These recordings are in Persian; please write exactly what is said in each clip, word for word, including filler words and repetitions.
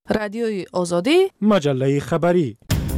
رادیوی آزادی، مجله خبری.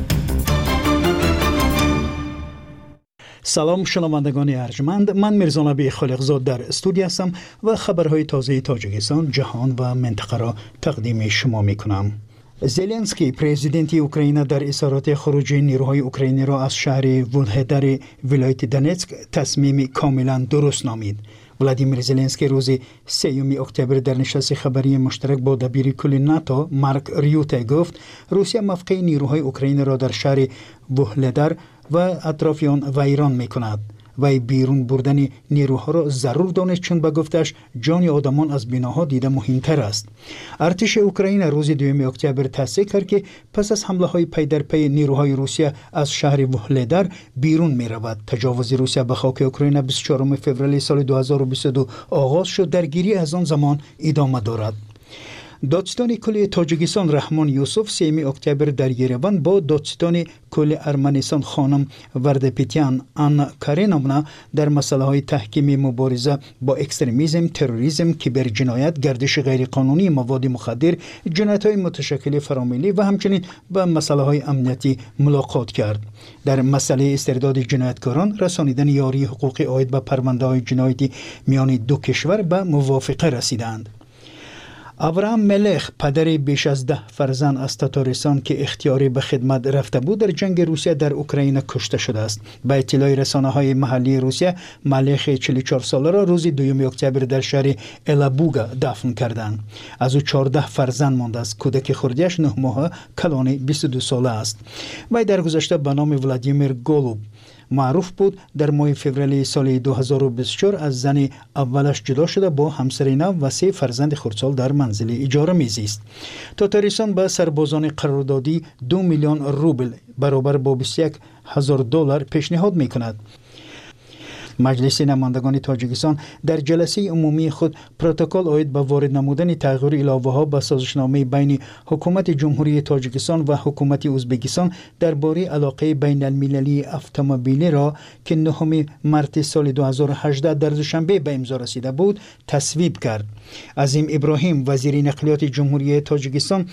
سلام شنوندگان ارجمند، من میرزا نبی خالقزاد در استودیو هستم و خبرهای تازه تاجیکستان، جهان و منطقه را تقدیم شما میکنم. زلنسکی پرزیدنت اوکراین در اظهارات خروج نیروهای اوکراینی را از شهر ولهدر ولایت دونتسک تصمیم کاملا درست نامید. ولادیمیر زلنسکی روز سوم اکتبر در نشست خبری مشترک با دبیر کل ناتو مارک ریوته گفت روسیه موقع نیروهای اوکراین را در شهر ولهدر و اطراف آن ویران می‌کند. و بیرون بردن نیروها را ضرور دانست، چون به گفتش جان آدمان از بناها دیده مهمتر است. ارتش اوکراین روز دوم اکتبر تصدیق کرد که پس از حمله های پی در پی نیروهای روسیه از شهر ولهدر بیرون می رود. تجاوز روسیه به خاک اوکراین بیست و چهارم فوریه سال دو هزار و بیست و دو آغاز شد، درگیری از آن زمان ادامه دارد. دادستان کل تاجیکستان رحمان یوسف سوم اکتبر در یروان با دادستان کل ارمنستان خانم وردپیتیان آنا کارینونا در مسائل های تحکیم مبارزه با اکستریمیسم، تروریسم، کیبر جنایت، گردش غیرقانونی مواد مخدر، جنایت های متشکل فراملی و همچنین با مسائل های امنیتی ملاقات کرد. در مسئله استرداد جنایتکاران رسانیدن یاری حقوقی عاید به پرونده های جنایتی میان دو کشور به موافقه رسیدند. ابراهام ملخ پدر بیش از ده فرزند از تاتارستان که اختیاری به خدمت رفته بود در جنگ روسیه در اوکراین کشته شده است. به اطلاع رسانه‌های محلی روسیه، ملخ چهل و چهار ساله را روز دوم اکتبر در شهر الابوگا دفن کردند. از او چهارده فرزند مانده است. کودک خردیش نه ماهه کلان بیست و دو ساله است. وی در گذشته به نام ولادیمیر گولوب معروف بود. در ماه فوریه سال دو هزار و بیست و چهار از زن اولش جدا شده، با همسر نو و سه فرزند خردسال در منزل اجاره میزیست. تاتارستان به سربازان قراردادی دو میلیون روبل برابر با بیست و یک هزار دلار پیشنهاد میکند. مجلس نمایندگان تاجیکستان در جلسه عمومی خود پروتکل عاید به وارد نمودن تغییر علاوه ها به سازشنامه بین حکومت جمهوری تاجیکستان و حکومت ازبکستان درباره علاقه بین المللی اتومبیلی را که نهم مارس سال دو هزار و هجده در دوشنبه به امضا رسیده بود تصویب کرد. عظیم ابراهیم وزیر نقلیات جمهوری تاجیکستان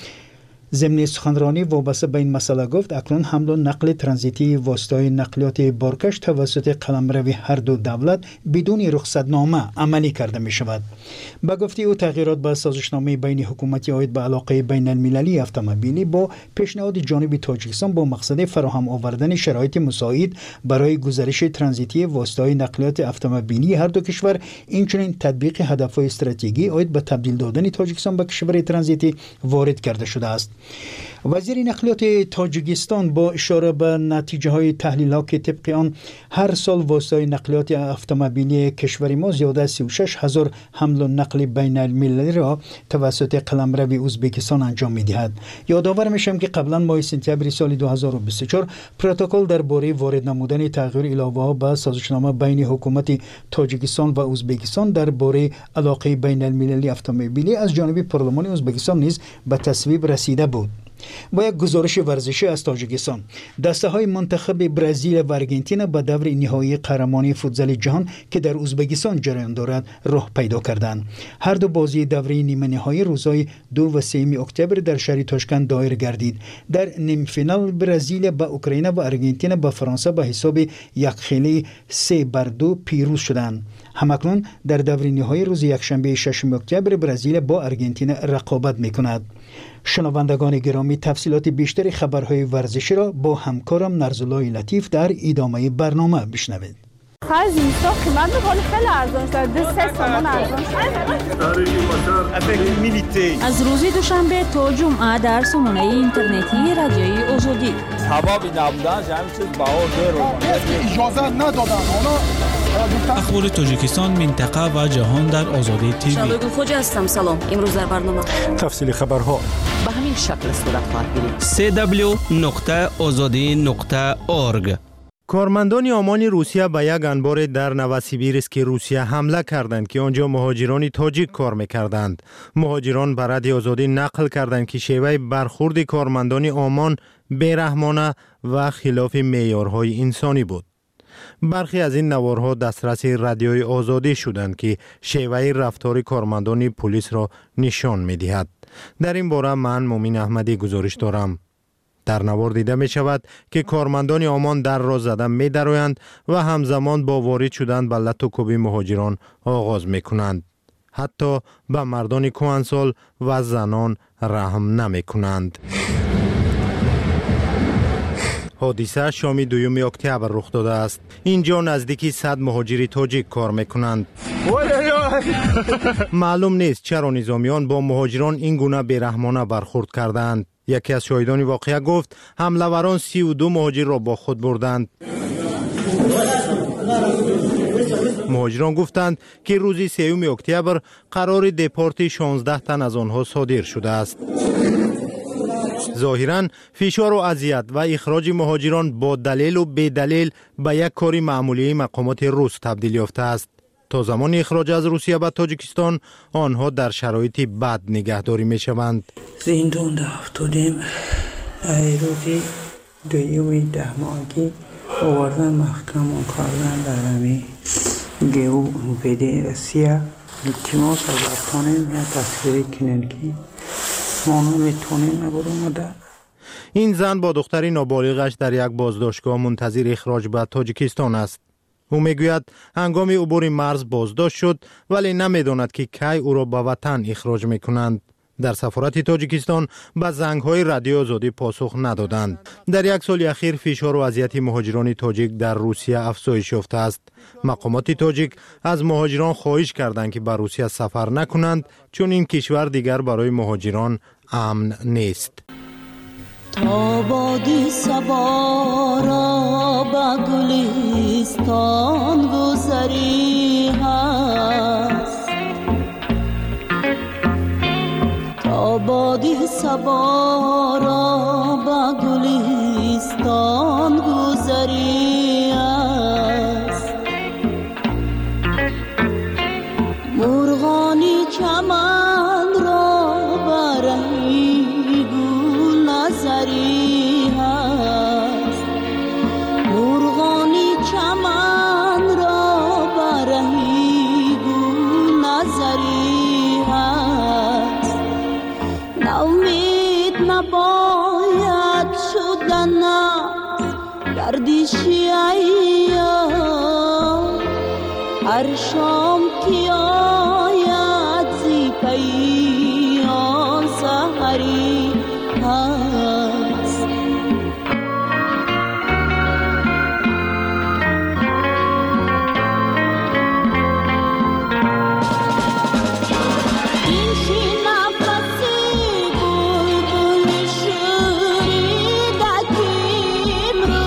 ضمن سخنرانی وابسته به این مسئله گفت اکنون حمل و نقل ترانزیتی واسطه نقلیات بارکش توسط قلمرو هر دو دولت بدون رخصتنامه عملی کرده می شود. به گفته او تغییرات به سازشنامه بین حکومتی عاید به علاقه بین المللی اتومبیلی با پیشنهاد جانب تاجیکستان با مقصد فراهم آوردن شرایط مساعد برای گزارش ترانزیتی واسطه نقلیات اتومبیلی هر دو کشور، اینچنین تطبیق هدف‌های استراتژیکی عاید به تبدیل دادن تاجیکستان به کشور ترانزیتی وارد کرده شده است. وزیر نقلیات تاجیکستان با اشاره به نتیجه های تحلیل ها که طبق آن هر سال واسطه نقلیات اتومبیلی کشور ما زیاده از سی و شش هزار حمل و نقل بین المللی را توسط قلمرو ازبکستان انجام می دهد. یادآور میشم که قبلا ماه سپتامبر سال دو هزار و بیست و چهار پروتکل درباره وارد نمودن تغییر علاوه ها به سازشنامه بین حکومت تاجیکستان و ازبکستان درباره علاقه بین المللی اتومبیلی از جانب پارلمان ازبکستان نیز به تصویب رسیده بود. با یک گزارش ورزشی از تاجیکستان، دسته های منتخب برزیل و آرژانتین به دور نهایی قهرمانی فوتبال جهان که در ازبکستان جریان دارد راه پیدا کردند. هر دو بازی دوره نیمه نهایی روزهای دو و سوم اکتبر در شهر تاشکند دایر گردید. در نیم فینال برزیل با اوکراین و آرژانتین با فرانسه به حساب یک خیلی سه بر دو پیروز شدند. همکنون در دوره نهایی روز یکشنبه ششم اکتبر برزیل با آرژانتین رقابت میکند. شنوندگان گرامی، تفصیلات بیشتر خبرهای ورزشی را با همکارم نرزالله لطیف در ادامه برنامه بشنوید. خرج اینستا قیمت می‌کنه خیلی ارزان شده، دو سه تومان ارزان شده. از روز دوشنبه تا جمعه در سامانه اینترنتی رادیوی آزادی. هوا بی‌نبودن همین چیز باور داره. اجازه ندادن اونا. اخبار تاجیکستان، منطقه و جهان در آزادی تیوی. شبکه خوج هستم. سلام. امروز در برنامه تفصیل خبرها به همین شکل صورت خواهد گرفت. سی دبلیو نقطه آزادی نقطه اورگ. کارمندان آمان روسیه به یک انبار در نوسیبیرسک روسیه حمله کردند که آنجا مهاجران تاجیک کار می‌کردند. مهاجران به رادیو آزادی نقل کردند که شیوه برخورد کارمندان آمان بی‌رحمانه و خلاف معیارهای انسانی بود. برخی از این نوارها دسترس رادیوی آزادی شدند که شیوه رفتار کارمندان پلیس را نشان می‌دهد. در این باره من مومین احمدی گزارش دارم. در نوار دیده می شود که کارمندان عمان در را زده می درویند و همزمان با وارد شدن به لط و کوبی مهاجران آغاز می کنند. حتی به مردان کهنسال و زنان رحم نمی کنند. حادثه شام دوم اکتبر رخ داده است. اینجا نزدیکی صد مهاجری تاجیک کار میکنند. معلوم نیست چرا نظامیان با مهاجران این گونه بیرحمانه برخورد کردند. یکی از شاهدان واقعه گفت حمله‌وران سی و دو مهاجر را با خود بردند. مهاجران گفتند که روز سوم اکتبر قرار دپورت شانزده تن از آنها صادر شده است. ظاهراً فشار و اذیت و اخراج مهاجران با دلیل و بی دلیل به یک کاری معمولی مقامات روس تبدیل یافته است. تا زمان اخراج از روسیه به تاجیکستان آنها در شرایط بد نگهداری می شوند. زندان در افتادیم. روزی دویومی ده ماهگی آوردن محکم کردن در همی گیو بده روسیه. التماس از افغانیم یا تصویری کنن که ما نمیتونیم نبرم. این زن با دختری نابالغش در یک بازداشتگاه منتظر اخراج به تاجیکستان است. او میگوید هنگام عبور مرز بازداشت شد ولی نمیداند که کی او را به وطن اخراج میکنند. در سفارت تاجیکستان به زنگ‌های رادیو آزادی پاسخ ندادند. در یک سال اخیر فشار و اذیت مهاجران تاجیک در روسیه افزایش یافته است. مقامات تاجیک از مهاجران خواهش کردند که به روسیه سفر نکنند چون این کشور دیگر برای مهاجران امن نیست. تا بادی صبا را به گلستان گذری هست، تا بادی صبا را به گلستان گذری هست، مرغانی چمن را برهی گل نظری هست، مرغانی چمن را برهی گل نظری هست. ناامید نباید شدن گردشی ایام، هر شام که آید زی پیام سحری هست. این شی نفسی بلبل شوریده کیم رو،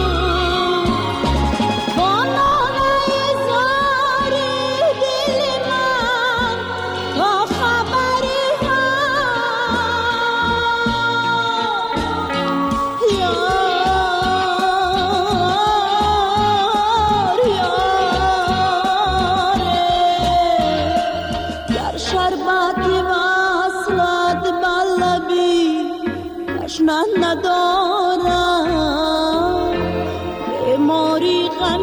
با ناله زاری دل من تا خبری هست. یار یاره، گر شربتی وصلت بلبی تشنه ندارم، بیماری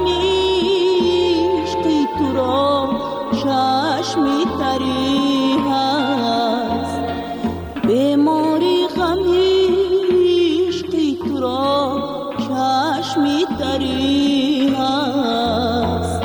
غمیش که تو را چشمی تری هست، بیماری غمیش که تو را چشمی تری هست.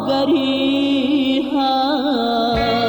کارگری هست.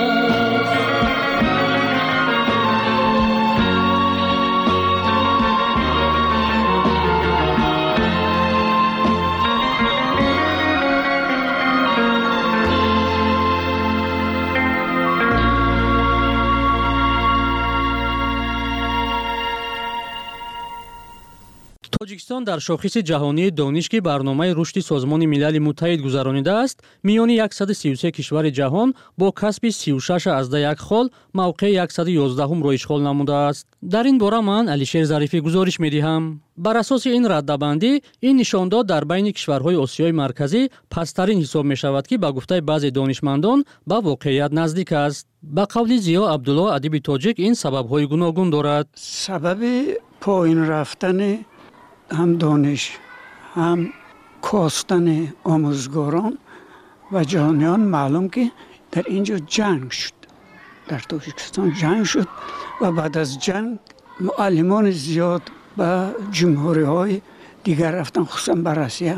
тоҷикистон дар шохиси ҷаҳонии дониш ки барномаи рушди созмони милали муттаҳид гузаронидааст, миёни яксаду сию се кишвари ҷаҳон бо касби сию шаш азда як хол мавқеи яксаду ёздаҳумро ишғол намудааст. Дар ин бора ман Алишер Зарифӣ гузориш медиҳам. Бар асоси ин раддабандӣ, ин нишондод дар байни кишварҳои Осиёи марказӣ пасттарин ҳисоб мешавад, ки ба гуфтаи баъзе донишмандон ба воқеият наздик аст. ба қавли Зиё Абдулло адиби тоҷик ин сабабҳои гуногун дорад. сабаби поин рафтани ҳам дониш, ҳам костани омӯзгорон ва ҷаҳониён маълум ки дар ин ҷо ҷанг шуд. дар Тоҷикистон ҷанг шуд ва баъд аз ҷанг муаллимони зиёд ба ҷумҳуриҳои дигар рафтан, хусусан ба Россия,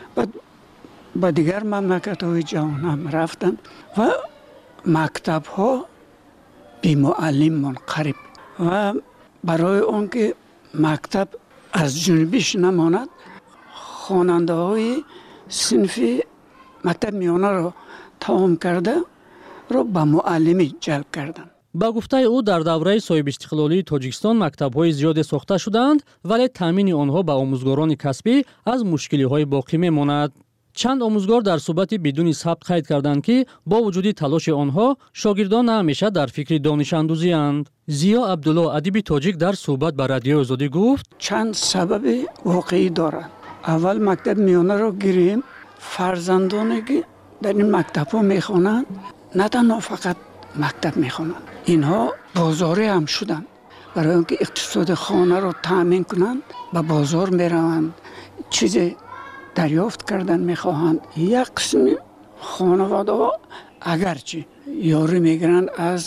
ба дигар мамлакатҳои ҷаҳон ҳам рафтан ва мактабҳо бимуаллим монқариб. ва барои он ки мактаб аз ҷунубиш намонад, хонандаҳои синфи мактаби миёнаро тамом карда ро ба муаллимӣ ҷалб карданд. ба гуфтаи ӯ дар давраи соҳибистиқлолии Тоҷикистон мактабҳои зиёде сохта шуданд, вале таъмини онҳо ба омӯзгорони касбӣ аз мушкилиҳои боқӣ мемонад. чанд омӯзгор дар суҳбати бидуни сабт қайд карданд, ки бо вуҷуди талоши онҳо шогирдон на ҳамеша дар фикри донишандӯзианд. Зиё Абдулло адиби тоҷик дар суҳбат ба Радиои Озодӣ гуфт: чанд сабаби воқеӣ дорад. аввал мактаби миёнаро гирем. фарзандоне ки дар ин мактабҳо мехонанд, на танҳо фақат мактаб мехонанд, инҳо бозорӣ ҳам шуданд. барои он ки иқтисоди хонаро таъмин кунанд, ба бозор мераванд, чизе дарёфт кардан мехоҳанд. як қисми хонаводаҳо агарчи ёрӣ мегиранд аз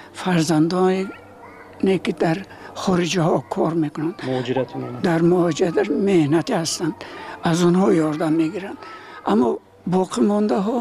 фарзандоне ки дар хориҷаҳо кор мекунанд, дар муҳоҷират меҳнатӣ ҳастанд, аз онҳо ёрдам мегиранд. аммо боқимондаҳо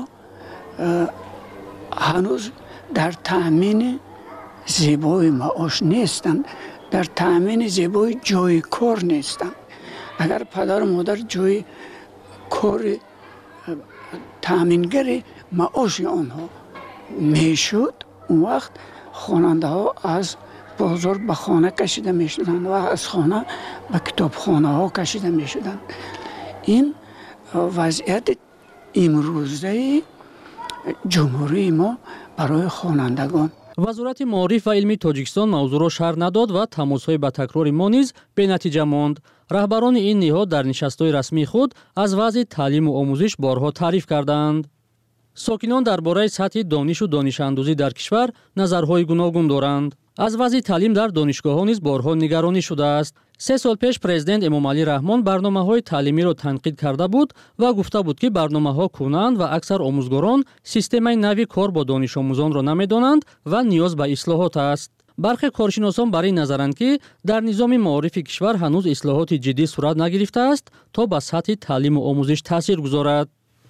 ҳанӯз дар таъмини зебои маош нестанд, дар таъмини зебои ҷои кор нестанд. агар падару модар ҷои кори таъмингари маоши онҳо мешуд, он вақт хонандаҳо аз бозор ба хона кашида мешуданд ва аз хона ба китобхонаҳо кашида мешуданд. ин вазъияти имрӯзаи ҷумҳурии мо барои хонандагон. вазорати маориф ва илми Тоҷикистон мавзӯъро шарҳ надод ва тамосҳои ба такрори мо низ бенатиҷа монд. раҳбарони ин ниҳод дар нишастҳои расмии худ аз вазъи таълиму омӯзиш борҳо таъриф карданд. сокинон дар бораи сатҳи донишу донишандӯзӣ дар кишвар назарҳои гуногун доранд. аз вазъи таълим дар донишгоҳҳо низ борҳо нигаронӣ шудааст. се сол пеш президент Эмомалӣ Раҳмон барномаҳои таълимиро танқид карда буд ва гуфта буд, ки барномаҳо кӯнанд ва аксар омӯзгорон системаи нави кор бо донишомӯзонро намедонанд ва ниёз ба ислоҳот аст. бархе коршиносон бар ин назаранд, ки дар низоми маорифи кишвар ҳанӯз ислоҳоти ҷиддӣ сурат нагирифтааст, то ба сатҳи таълиму омӯзиш таъсир гузорад.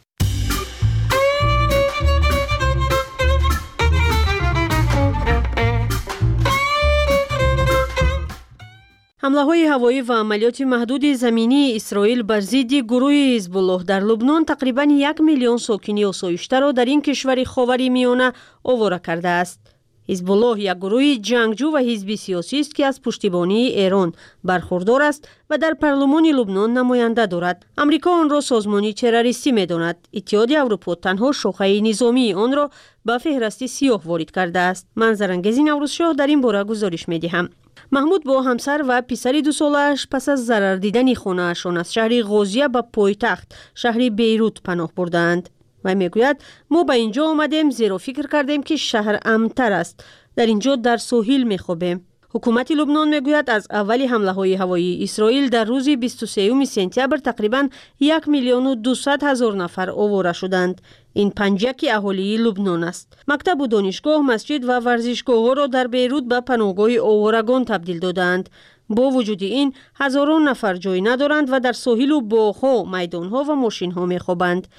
ҳамлаҳои ҳавоӣ ва амалиёти маҳдуди заминии Исроил бар зидди гурӯҳи Ҳизбуллоҳ дар Лубнон тақрибан як миллион сокини осоиштаро дар ин кишвари ховари миёна овора кардааст. ҳизбуллоҳ як гурӯҳи ҷангҷӯ ва ҳизби сиёсист, ки аз пуштибонии Эрон бархурдор аст ва дар парлумони Лубнон намоянда дорад. амрико онро созмони террористӣ медонад. иттиҳоди Аврупо танҳо шохаи низомии онро ба феҳрасти сиёҳ ворид кардааст. ман Зарангези Наврӯзшоҳ дар ин бора гузориш медиҳам. маҳмуд бо ҳамсар ва писари дусолааш пас аз зарар дидани хонаашон аз шаҳри ғозия ба пойтахт шаҳри Бейрут паноҳ бурдаанд. вай мегӯяд: мо ба ин ҷо омадем, зеро фикр кардем, ки шаҳр амнтар аст. дар ин ҷо дар соҳил мехобем. ҳукумати Лубнон мегӯяд, аз аввали ҳамлаҳои ҳавоии Исроил дар рӯзи бисту сеюми сентябр тақрибан як миллиону дусад ҳазор нафар овора шуданд. ин панҷаки аҳолии Лубнон аст. мактабу донишгоҳ, масҷид ва варзишгоҳҳоро дар Бейрут ба паноҳгоҳи оварагон табдил доданд. бо вуҷуди ин ҳазорон нафар ҷой надоранд ва дар соҳилу боғҳо, майдонҳо ва мошинҳо мехобанд.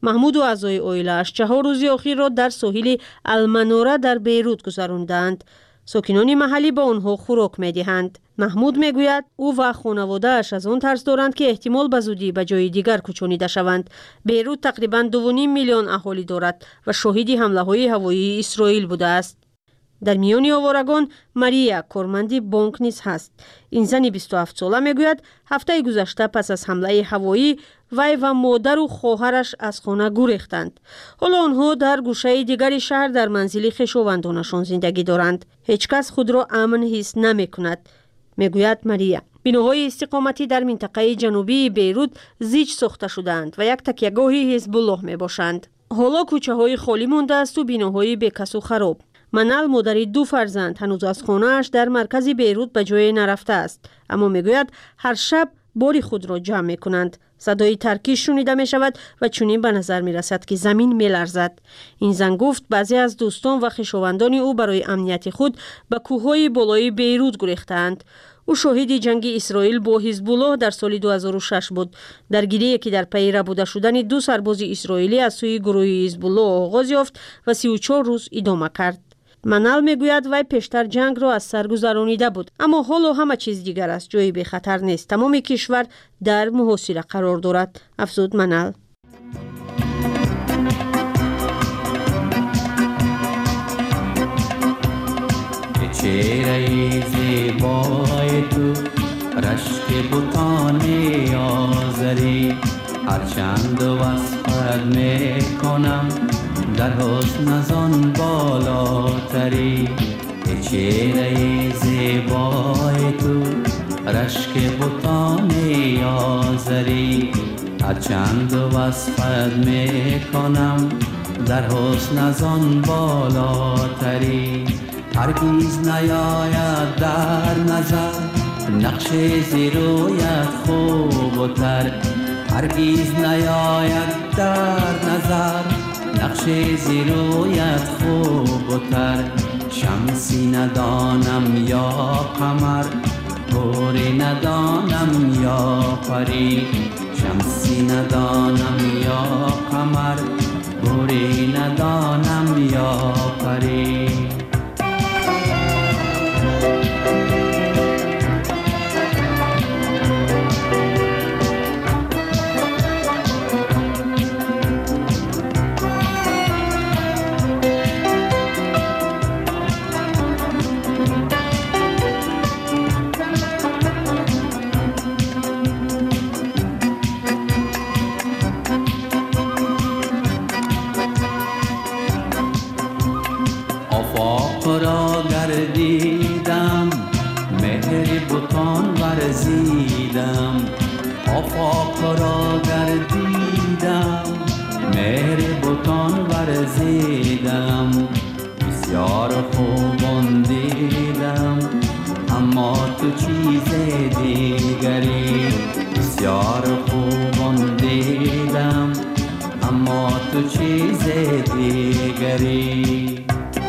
محمود و اعضای اویله‌اش چهار روز اخیر را در ساحل المنوره در بیروت گذراندند. ساکنان محلی به آنها خوراک می‌دهند. محمود میگوید او و خانواده‌اش از آن ترس دارند که احتمال به زودی به جای دیگر کوچانیده شوند. بیروت تقریباً دو و نیم میلیون اهالی دارد و شاهد حمله‌های هوایی اسرائیل بوده است. در میان آوارگان ماریا کارمندی بانک نیز هست. این زن بیست و هفت ساله میگوید هفته گذشته پس از حمله هوایی وی و مادر و خواهرش از خانه گریختند. حالا آنها در گوشه دیگری شهر در منزل خویشاوندانشان زندگی دارند. هیچ کس خود را امن حس نمی کند. میگوید ماریا بناهای استقامتی در منطقه جنوبی بیروت زیج ساخته شدند و یک تکیهگاه حزب الله می باشند. حالا کوچه های خالی مانده است و بناهای بیکس و خراب. منال مادری دو فرزند هنوز از خانه‌اش در مرکز بیروت به جای نرفته است، اما میگوید هر شب باری خود را جمع می کنند. صدای ترکیش شنیده می شود و چنین به نظر می رسد که زمین می لرزد. این زن گفت بعضی از دوستان و خویشاوندان او برای امنیت خود به کوههای بالای بیروت گریختند. او شاهد جنگ اسرائیل با حزب الله در سال دو هزار و شش بود. درگیری که در پی ربوده شدن دو سرباز اسرائیلی از سوی گروه حزب الله آغاز یافت و سی و چهار روز ادامه کرد. منال میگوید وی پیشتر جنگ را از سر گذرانیده بود، اما حالا همه چیز دیگر است. جایی به خطر نیست. تمام کشور در محاصره قرار دارد. افزود منال. چهره زیبای تو رشک بوتان آذری هرچند وصفت میکنم در حسن از آن بالاتری. چهره زیبای تو رشک بوتان آذری هرچند وصفت میکنم در حسن از آن بالاتری. هرگیز نیاید در نظر نقش زیرویت خوب و تر. هرگیز نیاید در نظر نقش زیرویت خوب و تر. شمسی ندانم یا قمر گوری ندانم یا پری. شمسی ندانم یا قمر گوری ندانم یا پری. را گردیدم مهر بوتان ورزیدم. آفاق را گردیدم مهر بوتان ورزیدم. بسیار خوبان دیدم اما تو چیز دیگری. بسیار خوبان دیدم اما تو چیز دیگری.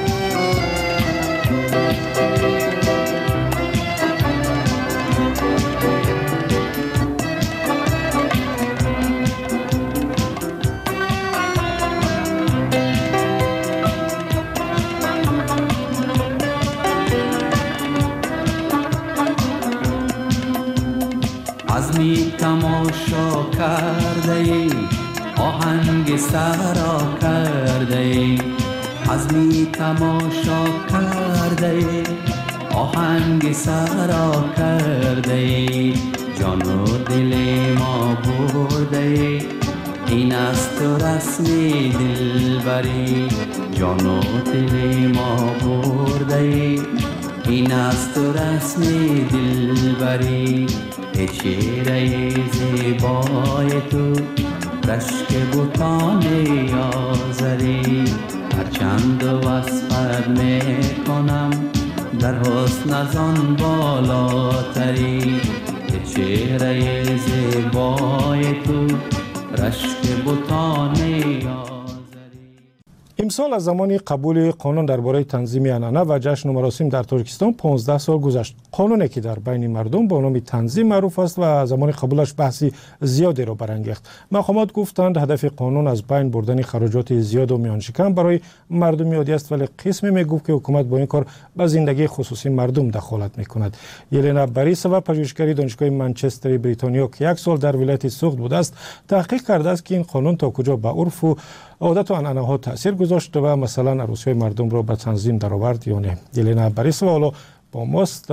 عزمی تماشا کرده ای آهنگ سرا کرده ای. عزمی تماشا کرده ای آهنگ سرا کرده ای. جان و دل ما برده ای این است تو رسمی دلبری. جان و دل ما برده ای این است تو رسمی دلبری. چهره زیبای تو رشک بوتان آذری هرچند وصفت میکنم در حسن از آن بالاتری. چهره زیبای تو رشک بوتان آذری. امسال از زمان قبول قانون درباره تنظیم عنعنه و جشن و مراسم در تاجیکستان پانزده سال گذشت. قانونی که در بین مردم با نام تنظیم معروف است و زمان قبولش بحثی زیادی را برانگیخت. مقامات گفتند هدف قانون از بین بردن خراجات زیاد و میان شکم برای مردم عادی است، ولی قسمی میگفت که حکومت با این کار به زندگی خصوصی مردم دخالت میکند. یلنا باریسووا پژوهشگر دانشگاه منچستر بریتانیا که یک سال در ولایت سوخت بوده است، تحقیق کرده است که این قانون تا کجا به عرف و عادت و عنعنه ها تاثیر گذاشت و مثلا عروسی مردم را به تنظیم درآورد یا نه. یلنا باریسووا حالا با ماست.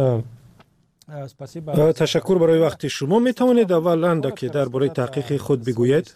تشکر برای وقت شما. می توانید اولا که درباره تحقیق خود بگویید؟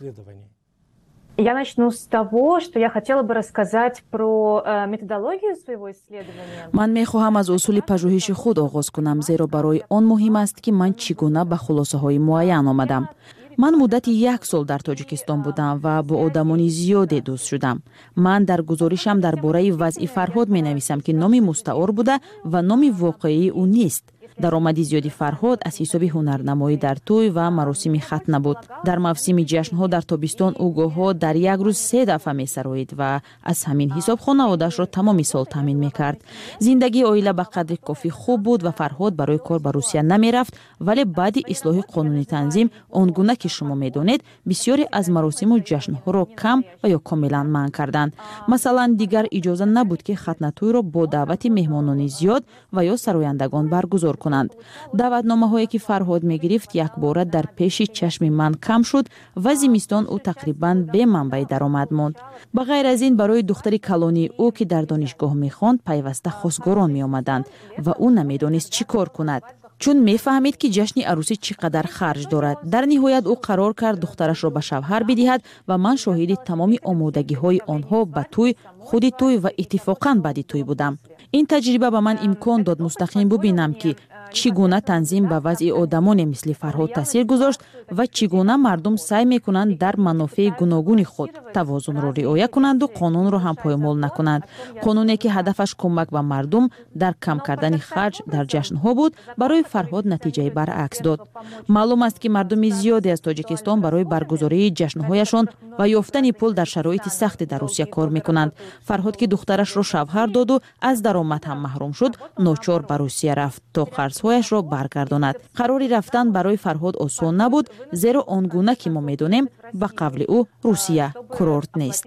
Я начну с того, что я хотела бы рассказать про методологию своего исследования. من می‌خواهم از اصول پژوهش خود آغاز کنم، زیرا برای آن مهم است که من چگونه به خلاصه‌های معین آمدم. من مدت یک سال در تاجیکستان بودم و با آدمان زیادی دوست شدم. من در گزارشم درباره وضع فرهاد می‌نویسم که نام مستعار بوده و نام واقعی او نیست. درآمد زیادی فرهاد از حساب هنرنمایی در توی و مراسم ختنه بود. در موسم جشن‌ها در تابستان او گاه‌ها در یک روز سه دفعه می‌سرایید و از همین حساب خانواده‌اش را تمام سال تامین می‌کرد. زندگی عائله به قدر کافی خوب بود و فرهاد برای کار به روسیه نمی‌رفت، ولی بعد اصلاح قانونی تنظیم آنگونه که شما می‌دانید بسیاری از مراسم و جشن‌ها را کم و یا کاملاً منع کردند. مثلا دیگر اجازه نبود که ختنه توی را با دعوت مهمانان زیاد و یا سرایندگان برگزار کنند. دعوتنامه‌هایی که فرهاد می‌گرفت یک بار در پیش چشم من کم شد و زمستان او تقریباً به منبع درآمد ماند. به غیر از این برای دختر کلانی او که در دانشگاه می‌خواند پیوسته خواستگاران می‌آمدند و او نمی‌دانست چی کار کند، چون می‌فهمید که جشن عروسی چقدر خرج دارد. در نهایت او قرار کرد دخترش را به شوهر بدهد و من شاهد تمام آمادگی‌های آنها به توی، خود توی و اتفاقاً بعد توی بودم. این تجربه به من امکان داد مستقیم ببینم که چگونه تنظیم به وضع آدمان مثل فرهاد تاثیر گذاشت و چگونه مردم سعی میکنند در منافع گوناگون خود توازن را رعایت کنند و قانون را هم پایمال نکنند. قانونی که هدفش کمک به مردم در کم کردن خرج در جشن‌ها بود، برای فرهاد نتیجه برعکس داد. معلوم است که مردم زیادی از تاجیکستان برای برگزاری جشن‌هایشان و یافتن پول در شرایط سخت در روسیه کار میکنند. فرهاد که دخترش را شوهر داد و از درآمد هم محروم شد، ناچار به روسیه رفت تا قرض‌هایش را برگرداند. قراری رفتن برای فرهاد آسان نبود، زیرا آنگونه که ما می‌دانیم به قول او روسیه کورورت نیست.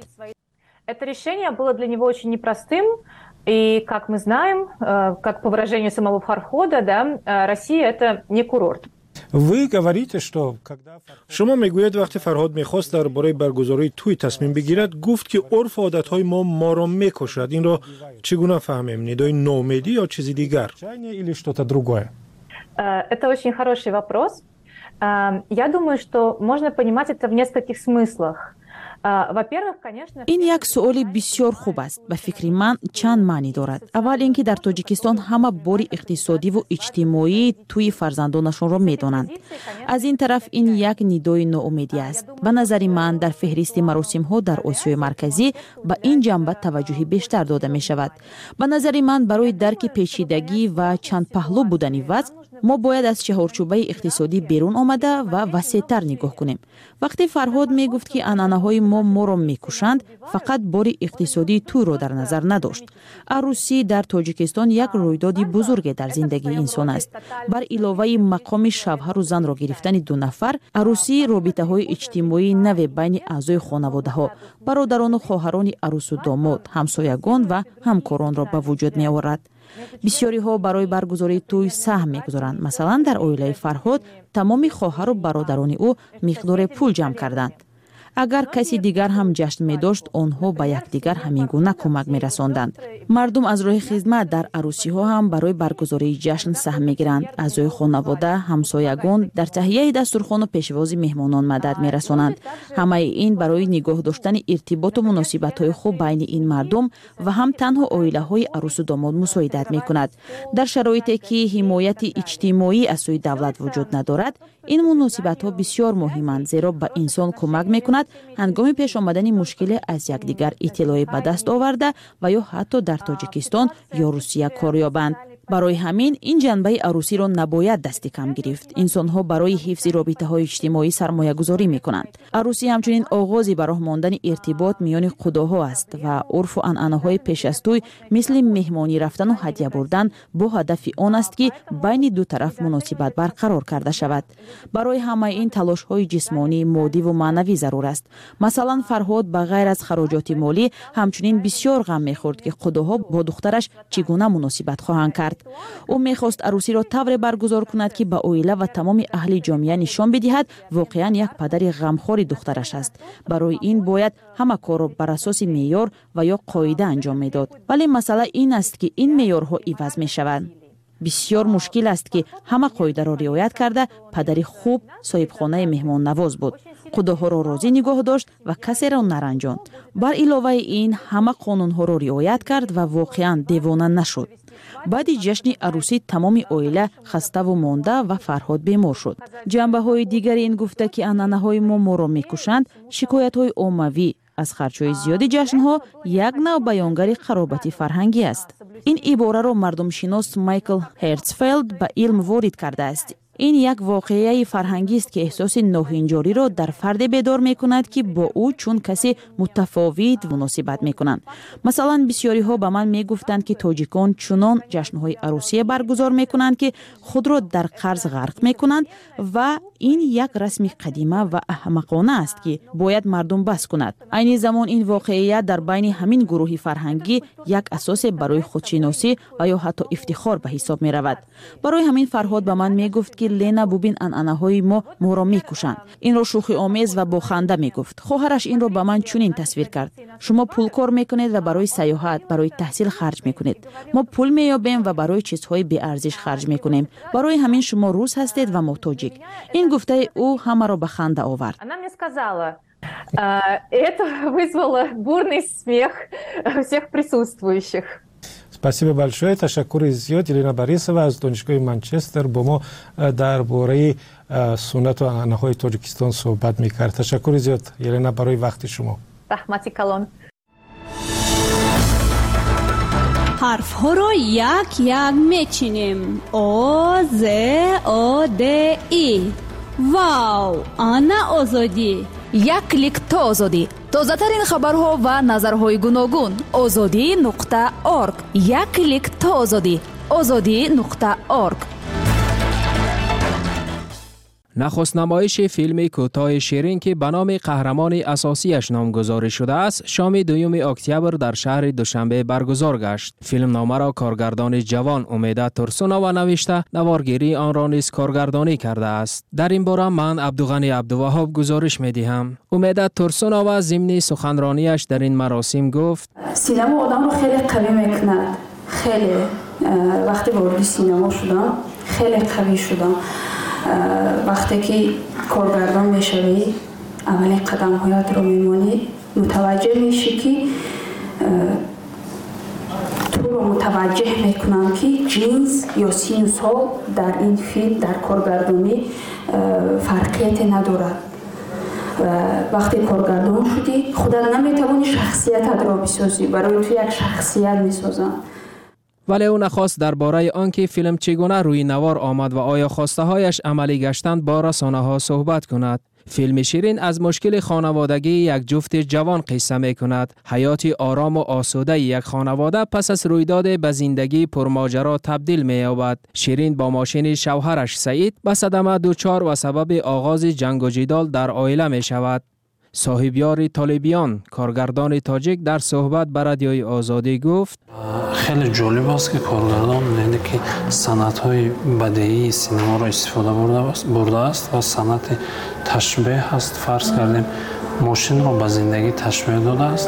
Это решение было для него очень непростым, и как мы знаем, как по выражению самого Фархода, да, Россия это не курорт. Ви говорите, что شما میگویید وقتی فرهاد میخواست درباره برگزاری توی تصمیم بگیرد، گفت که عرف و عادت‌های ما ما را میکشد. این را چگونه فهمیم؟ ندای نومیدی یا چیزی دیگر؟ или что-то другое? Это очень хороший вопрос. Я думаю, что можно понимать это в нескольких смыслах. این یک سوال بسیار خوب است. به فکر من چند معنی دارد. اول اینکه در تاجیکستان همه بار اقتصادی و اجتماعی توی فرزندانشان را میدانند. از این طرف این یک ندای ناامیدی است. به نظر من در فهرست مراسم ها در آسیای مرکزی به این جنبه توجه بیشتر داده می شود. به نظر من برای درک پیچیدگی و چند پهلو بودن وضع ما باید از چهارچوبه اقتصادی بیرون آمده و وسیع‌تر نگاه کنیم. وقتی فرهاد می گفت که عنعنه‌های ما ما را میکشند، فقط بار اقتصادی تو را در نظر نداشت. عروسی در تاجیکستان یک رویداد بزرگ در زندگی انسان است. بر علاوه مقام شوهر و زن را گرفتن دو نفر، عروسی رابطه‌های اجتماعی نو بین اعضای خانواده‌ها، برادران و خواهران عروس و داماد، همسایگان و همکاران را به وجود می آورد. بسیاری ها برای برگزاری توی سهم میگذارند. مثلا در عائله فرهاد تمام خواهر و برادران او مقدار پول جمع کردند. اگر کسی دیگر هم جشن می داشت، آنها به یکدیگر همین گونه کمک می رساندند. مردم از راه خدمت در عروسی ها هم برای برگزاری جشن سهم می گیرند. اعضای خانواده، همسایگان در تهیه دسترخوان و پیشواز مهمانان مدد می رسانند. همه این برای نگاه داشتن ارتباط و مناسبت های خوب بین این مردم و هم تنها عائله های عروس و داماد مساعدت می کند. در شرایطی که حمایت اجتماعی از سوی دولت وجود ندارد، این مناسبت ها بسیار مهمند، زیرا به انسان کمک می کند هنگام پیش آمدن مشکل از یکدیگر اطلاع به دست آورده و یا حتی در تاجیکستان یا روسیه کار یابند. барои ҳамин ин ҷанбаи арусиро набояд дасти кам гирифт. Инсонҳо барои ҳифзи робитаҳои иҷтимоӣ сармоягузорӣ мекунанд. арусӣ ҳамчунин оғози ба роҳ мондани иртибот миёни худоҳо аст ва урфу анъанаҳои пеш аз тӯй мисли меҳмонӣ рафтану ҳадя бурдан бо ҳадафи он аст ки байни ду тараф муносибат барқарор карда шавад. барои ҳамаи ин талошҳои ҷисмонӣ, моддиву маънавӣ зарур аст. Масалан, Фарҳод ба ғайр аз хароҷоти молӣ ҳамчунин бисёр ғам мехӯрд ки худоҳо бо духтараш чӣ гуна муносибат хоҳанд кард. ӯ мехост арусиро тавре баргузор кунад ки ба оила ва тамоми аҳли ҷомеа нишон бидиҳад воқеан як падари ғамхори духтараш аст. барои ин бояд ҳама корро бар асоси меъёр ва ё қоида анҷом медод. вале масъала ин аст ки ин меъёрҳо иваз мешаванд. бисёр мушкил аст ки ҳама қоидаро риоят карда падари хуб соҳибхонаи меҳмоннавоз буд. худоҳоро розӣ нигоҳ дошт ва касеро наранҷонд. бар иловаи ин ҳама қонунҳоро риоят кард ва воқеан девона нашуд. баъди ҷашни арусӣ тамоми оила хаставу монда ва Фарҳод бемор шуд. ҷанбаҳои дигари ин гуфта ки анъанаҳои мо моро мекушанд, шикоятҳои оммавӣ аз харчҳои зиёди ҷашнҳо як навъ баёнгари қаробати фарҳангӣ аст. ин ибораро мардумшинос Майкл Херцфелд ба илм ворид кардааст. ин як воқеаи фарҳангист ки эҳсоси ноҳинҷориро дар фарде бедор мекунад ки бо ӯ чун каси мутафовит муносибат мекунанд. масалан, бисёриҳо ба ман мегуфтанд ки тоҷикон чунон ҷашнҳои арусие баргузор мекунанд ки худро дар қарз ғарқ мекунанд ва ин як расми қадима ва аҳмақона аст ки бояд мардум бас кунад. айни замон ин воқеия дар байни ҳамин гурӯҳи фарҳангӣ як асосе барои худшиносӣ ва ё ҳатто ифтихор ба ҳисоб меравад. барои ҳамин Фарҳод ба ман мегуфт ки Лена, бубин анъанаҳои мо моро мекушанд. инро шӯхи омез ва бо ханда мегуфт. хоҳараш инро ба ман чунин тасвир кард: шумо пулкор мекунед ва барои саёҳат, барои таҳсил харҷ мекунед. мо пул меёбем ва барои чизҳои беарзиш харҷ мекунем. барои ҳамин шумо рус ҳастед ва мо тоҷик. ин гуфтаи ӯ ҳамаро ба ханда овард. Она мне сказала, это вызвало бурный смех всех присутствующих. спасибо большое. Ташаккури зиёд. Елена Борисова аз донишгоҳи Манчестер бо мо дар бораи суннату анъанаҳои Тоҷикистон суҳбат мекард. Ташаккури зиёд, Елена, барои вақти шумо. Раҳмати калон. ҳарфҳоро як як мечинем. О, З, О, Д, И. Вау! Ана озодӣ. як клик то озодӣ. тозатарин хабарҳо ва назарҳои гуногун. озодӣ нуқта орг. як клик то озодӣ. озодӣ нуқта орг. нахустнамоиши филми кӯтоҳи ширин ки ба номи қаҳрамони асосияш номгузорӣ шудааст, шоми дуюми октябр дар шаҳри Душанбе баргузор гашт. Филмномаро коргардони ҷавон Умеда Турсунова навишта, наворгирии онро низ коргардонӣ кардааст. Дар ин бора ман Абдуғани Абдуваҳоб гузориш медиҳам. Умеда Турсунова зимни суханронияш дар ин маросим гуфт: синема одамро хеле қавӣ мекунад. хеле вақте ворди синема шудам, хеле қавӣ шудам. вақте ки коргардон мешавӣ, аввалин қадамҳоятро мемонӣ, мутаваҷҷеҳ мешӣ ки туро мутаваҷҷеҳ мекунанд ки ҷинс ё сину сол дар ин филм, дар коргардонӣ фарқияте надорад. вақте коргардон шудӣ, худат наметавонӣ шахсиятатро бисозӣ, барои ту як шахсият месозанд. вале ӯ нахост дар бораи он ки филм чӣ гуна рӯи навор омад ва оё хостаҳояш амалӣ гаштанд бо расонаҳо суҳбат кунад. филми ширин аз мушкили хонаводагии як ҷуфти ҷавон қисса мекунад. ҳаёти орому осудаи як хонавода пас аз рӯйдоде ба зиндагии пурмоҷаро табдил меёбад. ширин бо мошини шавҳараш Саид ба садама дучор ва сабаби оғози ҷангу ҷидол дар оила мешавад. соҳибёри Толибиён, коргардони тоҷик, дар суҳбат ба радиои Озодӣ гуфт: хеле ҷолиб аст ки коргардон яъне ки санъатҳои бадеии синеморо истифода бурдааст ва санъати ташбеҳ аст. фарз кардем мошинро ба зиндагӣ ташбеҳ додааст.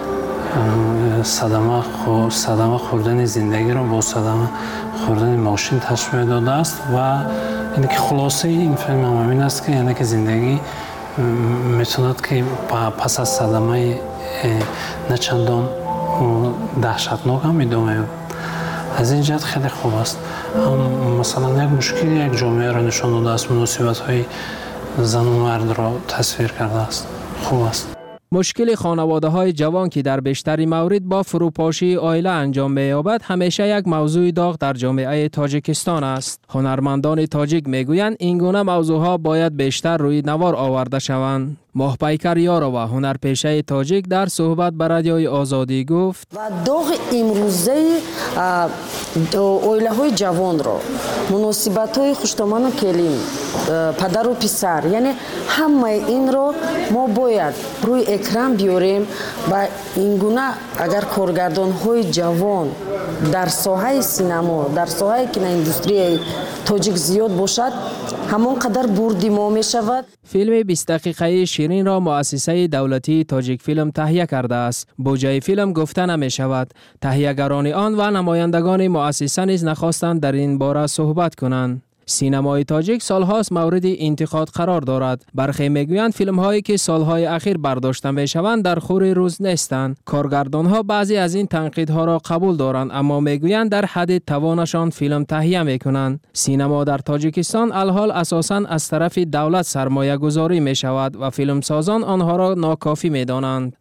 садама хӯрдани зиндагиро бо садама хӯрдани мошин ташбеҳ додааст ва яъне ки хулосаи ин филм ҳам ин аст ки яъне ки зиндагӣ метавонад ки пас аз садамаи начандон даҳшатнок ҳам идома ёбад. аз ин ҷиҳат хеле хуб аст. масалан як мушкили як ҷомеаро нишон додааст, муносибатҳои зану мардро тасвир кардааст. хуб аст. مشکل خانواده های جوان که در بیشتری مورد با فروپاشی عائله انجام می‌یابد همیشه یک موضوع داغ در جامعه تاجیکستان است. هنرمندان تاجیک میگویند این گونه موضوعها باید بیشتر روی نوار آورده شوند. ماهپیکر یاروا هنرپیشه تاجیک در صحبت با رادیوی آزادی گفت و داغ امروزه عائله های جوان را مناسبت های خوشتامان و کلیم پدر و پسر یعنی همه این را ما باید روی اکران بیاریم و این گونه اگر کارگردان های جوان در ساحه سینما در ساحه کینواندوستری تاجیک زیاد باشد همون قدر بردی ما می شود. فیلم بیست دقیقه شیرین را مؤسسه دولتی تاجیک فیلم تهیه کرده است. بودجه فیلم گفته نمی شود. تهیه‌گران آن و نمایندگان مؤسسه نیز نخواستند در این باره صحبت کنند. سینمای تاجیک سالهاست مورد انتقاد قرار دارد. برخی میگویند فیلم هایی که سالهای اخیر برداشته می شوند در خور روز نیستند. کارگردان ها بعضی از این تنقیدها را قبول دارند اما میگویند در حد توانشان فیلم تهیه می کنند. سینما در تاجیکستان الحال اساساً از طرف دولت سرمایه گذاری می شود و فیلم سازان آنها را ناکافی می دانند.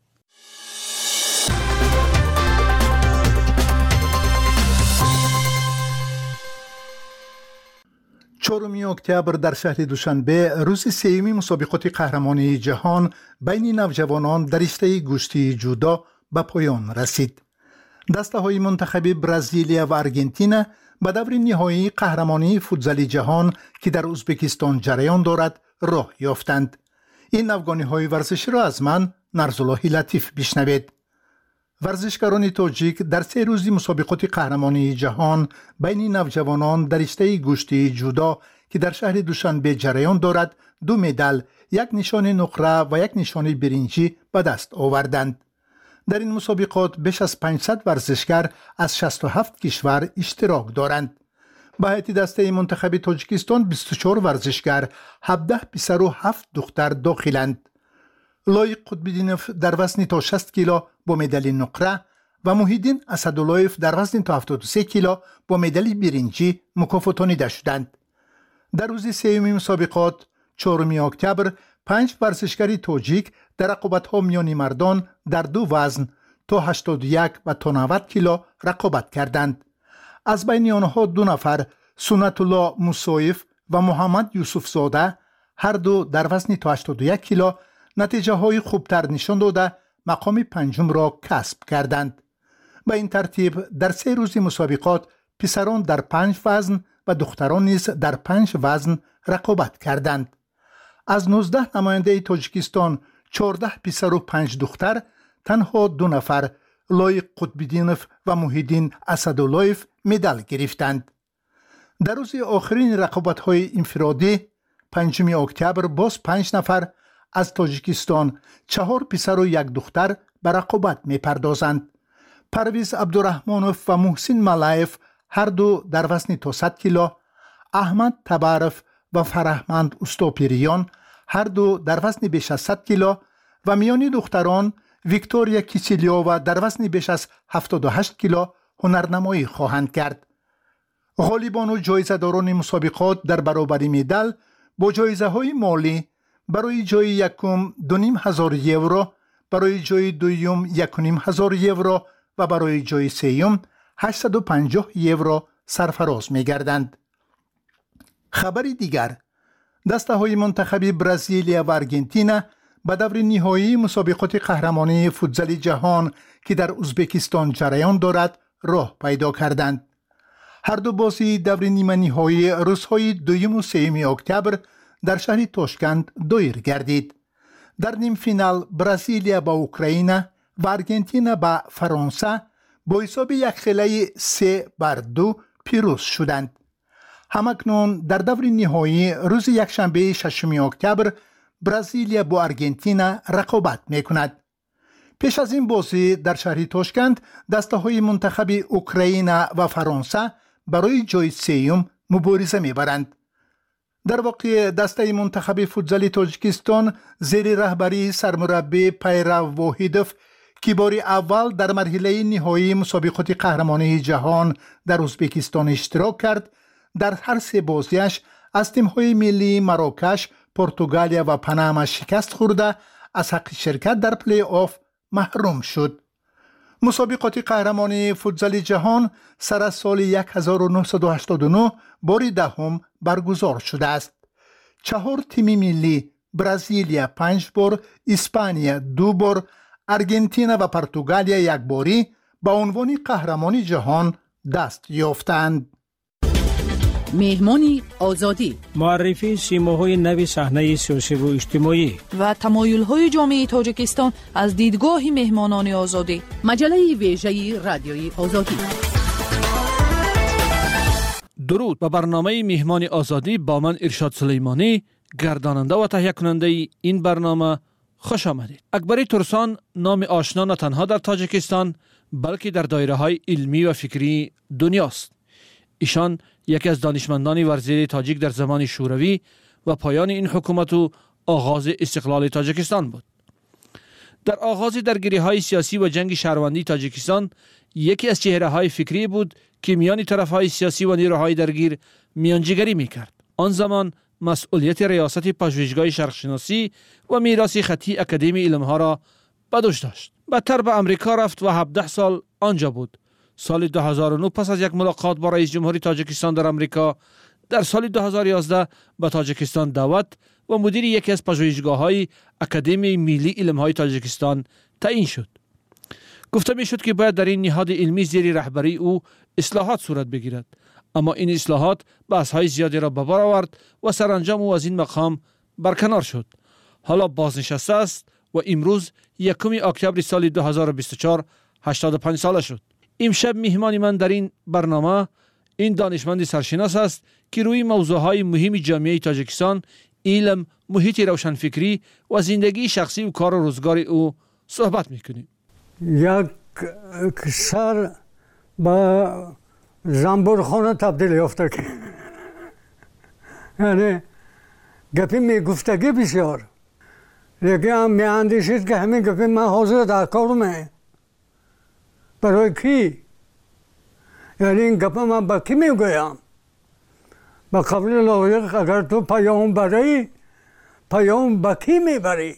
چهارم اکتبر در شهر دوشنبه روز سیوم مسابقات قهرمانی جهان بین نوجوانان در رشته گشتی جودو به پایان رسید. دسته های منتخب برزیلیا و آرژانتین به دور نهایی قهرمانی فوتزال جهان که در ازبکستان جریان دارد راه یافتند. این افغانی های ورزشی را از من نرزالله لطیف بشنوید. ورزشکاران تاجیک در سه روزی مسابقات قهرمانی جهان بین نوجوانان در رشته گشتی جودو که در شهر دوشنبه جریان دارد دو مدال، یک نشان نقره و یک نشان برنجی به دست آوردند. در این مسابقات بیش از پانصد ورزشکار از شصت و هفت کشور اشتراک دارند. به هیئت دسته منتخب تاجیکستان بیست و چهار ورزشکار، هفده پسر و هفت دختر داخلند. لایق قطب‌الدینوف در وزن تا شصت کیلو با مدال نقره و محیدین اسداللهیف در وزن تا هفتاد و سه کیلو با مدال برنجی مکافاتانیده شدند. در روز سوم مسابقات چهارم اکتبر پنج ورزشکار تاجیک در رقابت‌ها میان مردان در دو وزن تا هشتاد و یک و تا نود کیلو رقابت کردند. از بین آنها دو نفر سنت الله موسویف و محمد یوسف زاده هر دو در وزن تا هشتاد و یک کیلو نتیجه های خوبتر نشان داده مقام پنجم را کسب کردند. به این ترتیب در سه روز مسابقات پسران در پنج وزن و دختران نیز در پنج وزن رقابت کردند. از نوزده نماینده تاجیکستان چهارده پسر و پنج دختر تنها دو نفر لایق قطب‌الدینوف و محیدین اسداللهیف مدال گرفتند. در روز آخرین رقابت های انفرادی پنجم اکتبر باز پنج نفر از تاجیکستان چهار پسر و یک دختر به رقابت می پردازند. پرویز عبدالرحمانوف و محسن ملایف هر دو در وزن تا صد کیلو، احمد تبارف و فرهمند استاپیریان هر دو در وزن بیش از صد کیلو و میانی دختران ویکتوریا کیسیلیووا در وزن بیش از هفتاد و هشت کیلو هنرنمایی خواهند کرد. غالبان و جایزه داران مسابقات در برابر مدال با جایزه های مالی برای جای یکم دو نیم هزار یورو، برای جای دویم یک و نیم هزار یورو و برای جای سوم هشتصد و پنجاه یورو سرفراز می گردند. خبری دیگر، دسته های منتخب برزیلیا و آرژانتین به دور نهایی مسابقات قهرمانی فوتزال جهان که در ازبکستان جریان دارد راه پیدا کردند. هر دو بازی دور نیمه نهایی روزهای دوم و سوم اکتبر در شهر تاشکند دایر گردید. در نیم فینال برزیلیا با اوکراین و آرژانتین با فرانسه با حساب یک خیلی سه بر دو پیروز شدند. همکنون در دور نهایی روز یکشنبه ششم اکتبر برزیلیا با آرژانتین رقابت می کند. پیش از این بازی در شهر تاشکند دسته های منتخب اوکراین و فرانسه برای جای سوم مبارزه می برند. در واقع دسته منتخب فوتزال تاجیکستان زیر رهبری سرمربی پیرو واحدوف که بار اول در مرحله نهایی مسابقات قهرمانی جهان در ازبکستان اشتراک کرد، در هر سه بازیش از تیم‌های ملی مراکش، پرتغالیا و پنما شکست خورده از حق شرکت در پلی آف محروم شد. مسابقات قهرمانی فوتزال جهان سر از سال هزار و نهصد و هشتاد و نه باری دهم برگزار شده است. چهار تیم ملی، برزیلیا پنج بار، اسپانیا دو بار، ارژانتین و پرتغالیا یک باری با عنوان قهرمانی جهان دست یافتند. مهمانی آزادی، معرفی سیماهای نوی صحنه سیاسی و اجتماعی و تمایل‌های جامعه تاجیکستان از دیدگاه مهمانان آزادی. مجله ویژه رادیوی آزادی. درود به برنامه مهمان آزادی با من ارشاد سلیمانی، گرداننده و تهیه کننده این برنامه. خوش آمدید. اکبری ترسان نام آشنا نه تنها در تاجیکستان بلکه در دایره های علمی و فکری دنیاست. ایشان یکی از دانشمندان ورزیده تاجیک در زمان شوروی و پایان این حکومت و آغاز استقلال تاجیکستان بود. در آغاز درگیری های سیاسی و جنگ شهروندی تاجیکستان یکی از چهره های فکری بود که میان طرف های سیاسی و نیروهای درگیر میانجیگری میکرد. آن زمان مسئولیت ریاست پژوهشگاه شرقشناسی و میراث خطی اکادمی علمها را به دوش داشت. بعدتر به امریکا رفت و هفده سال آنجا بود. سال دو هزار و نه پس از یک ملاقات با رئیس جمهوری تاجیکستان در امریکا در سال دو هزار و یازده به تاجیکستان دعوت و مدیر یکی از پژوهشگاه‌های اکادمی ملی علمهای تاجیکستان تعیین شد. گفته می شد که باید در این نهاد علمی زیر رهبری او اصلاحات صورت بگیرد، اما این اصلاحات بحث‌های زیادی را به بار آورد و سرانجام او از این مقام برکنار شد. حالا بازنشسته است و امروز یکم اکتبر سال دو هزار و بیست و چهار هشتاد و پنج ساله شد. امشب مهمان من در این برنامه این دانشمند سرشناس است که روی موضوعهای مهم جامعه تاجیکستان، علم، محیط روشنفکری و زندگی شخصی و کار و روزگار او صحبت میکنیم. یک سر با زنبورخانه تبدیل یافته که یعنی گپی میگفتگی بسیار، لیکن هم میاندیشید که همین گپی من حاضر در کارمه. برای کی؟ یعنی این گپه من با کی میگویم؟ با قبل لایق اگر تو پیام بری، پیام با کی میبری؟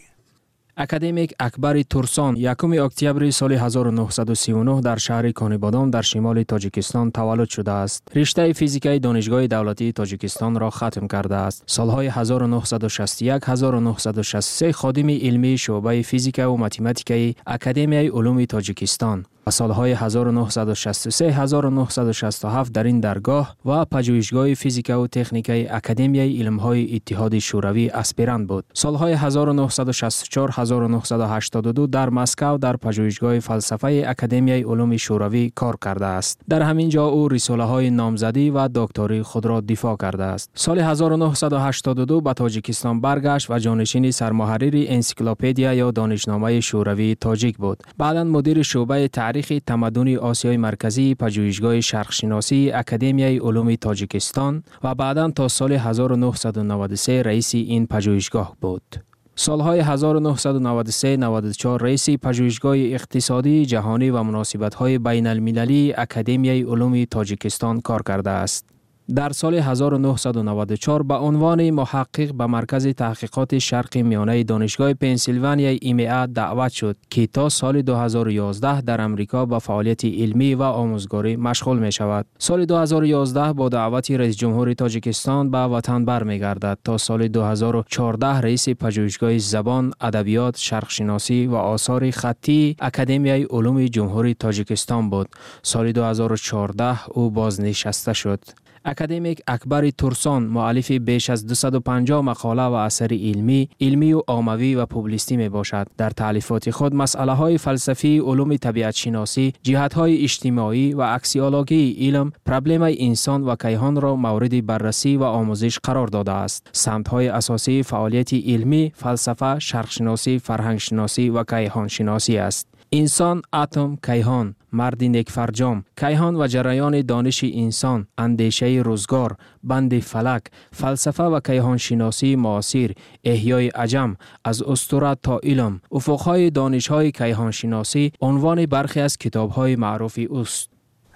اکادمیک اکبر ترسان یکم اکتبر سال هزار و نهصد و سی و نه در شهر کانیبادام در شمال تاجیکستان تولد شده است. رشته فیزیک دانشگاه دولتی تاجیکستان را ختم کرده است. سالهای هزار و نهصد و شصت و یک هزار و نهصد و شصت و سه خادم علمی شعبه فیزیک و متمتیک اکادمی علوم تاجیکستان و سالهای هزار و نهصد و شصت و سه هزار و نهصد و شصت و هفت در این درگاه و پژوهشگاه فیزیک و تکنیک اکادمی علمهای اتحاد شوروی اسپیرانت بود. سالهای هزار و نهصد و شصت و چهار هزار و نهصد و هشتاد و دو در مسکو در پژوهشگاه فلسفه اکادمی علوم شوروی کار کرده است. در همین جا او رساله های نامزدی و دکتری خود را دفاع کرده است. سال هزار و نهصد و هشتاد و دو به تاجیکستان برگشت و جانشین سرمحرر انسیکلوپدیا یا دانشنامه شوروی تاجیک بود. بعدا مدیر شعبه تاریخ تمدن آسیای مرکزی پژوهشگاه شرقشناسی اکادمی علوم تاجیکستان و بعدا تا سال هزار و نهصد و نود و سه رئیس این پژوهشگاه بود. سالهای هزار و نهصد و نود و سه نود و چهار رئیس پژوهشگاه اقتصادی جهانی و مناسبت‌های بین المللی اکادمی علوم تاجیکستان کار کرده است. در سال هزار و نهصد و نود و چهار به عنوان محقق به مرکز تحقیقات شرق میانه دانشگاه پنسیلوانیا ام ای دعوت شد که تا سال دو هزار و یازده در امریکا با فعالیت علمی و آموزگاری مشغول می شود. سال دو هزار و یازده با دعوت رئیس جمهور تاجیکستان به وطن برمیگردد. تا سال دو هزار و چهارده رئیس پژوهشگاه زبان، ادبیات، شرقشناسی و آثار خطی اکادمی علوم جمهوری تاجیکستان بود. سال دو هزار و چهارده او بازنشسته شد. اکادمیک اکبر ترسان مؤلف بیش از دویست و پنجاه مقاله و اثر علمی، علمی و عاموی و پوبلیستی می باشد. در تالیفات خود مسئله های فلسفی، علوم طبیعت شناسی، جهت های اجتماعی و اکسیولوژی علم، پرابلم انسان و کیهان را مورد بررسی و آموزش قرار داده است. سمت های اساسی فعالیت علمی، فلسفه، شرق شناسی، فرهنگ شناسی و کیهان شناسی است. انسان، اتم، کیهان، مرد نیک فرجام، کیهان و جریان دانش انسان، اندیشه روزگار، بند فلک، فلسفه و کیهان شناسی معاصر، احیای عجم، از اسطوره تا علم، افقهای دانشهای کیهان شناسی عنوان برخی از کتابهای معروف اوست.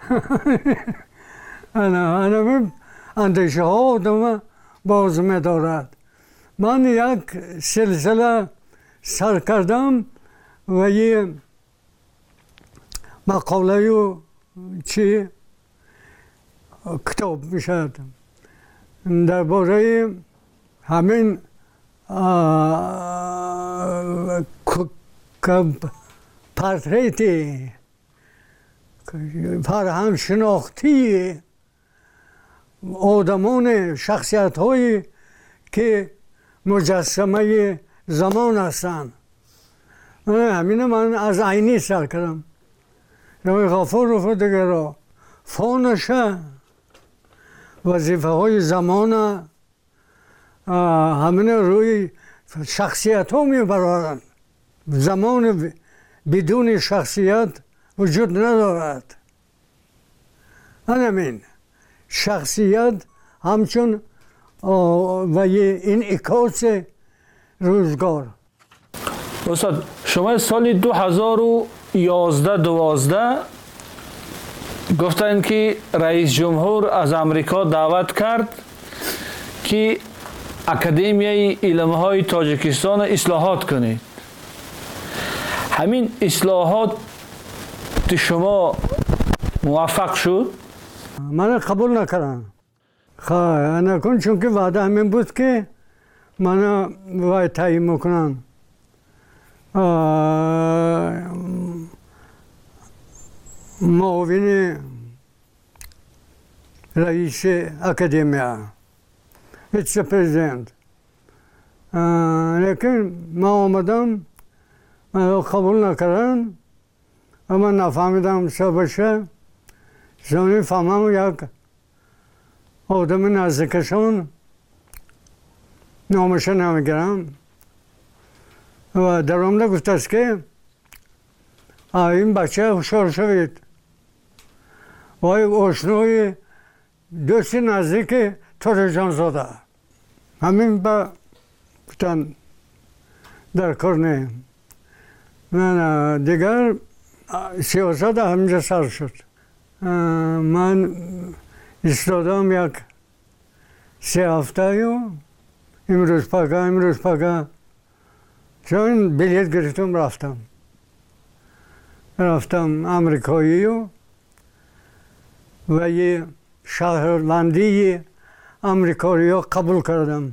انا انا اندیشه ها آدم باز می دارد. من یک سلسله سر کردم و یه مقاله و چی کتاب میشد درباره همین پورتریتی فرهنگ شناختی آدمان شخصیت هایی که مجسمه زمان هستند. همین من از عینی سر کردم. روی غفور رو دیگه را فونشه وظیفه های زمان همین روی شخصیت ها می برارن. زمان بدون شخصیت وجود ندارد. همین شخصیت همچون و این اکاس روزگار. استاد شما سال دو هزار و یازده دوازده گفتن که رئیس جمهور از امریکا دعوت کرد که اکادمیای علمهای تاجیکستان اصلاحات کنید. همین اصلاحات شما موفق شد؟ من قبول نکردم. خواهی نکن چون که وعده همین بود که من باید تعیین میکنم معاون رئیس اکادمیا ویس پرزیدنت. لیکن ما آمدم من قبول نکردم و من نفهمیدم چه باشه. زمین فهمم یک آدم نزدیکشون نامش نمیگیرم و در اون گفته است که این بچه هوشیار شوید و آشنای دوست نزدیک تور جان زاده. همین با گفتن در کار نه. من دیگر سیاست همینجا سر شد. من ایستادم یک سه هفته و امروز پگه امروز پگه چون بلیت گرفتم رفتم رفتم امریکایی و و یه شهروندی امریکایی ها قبول کردم.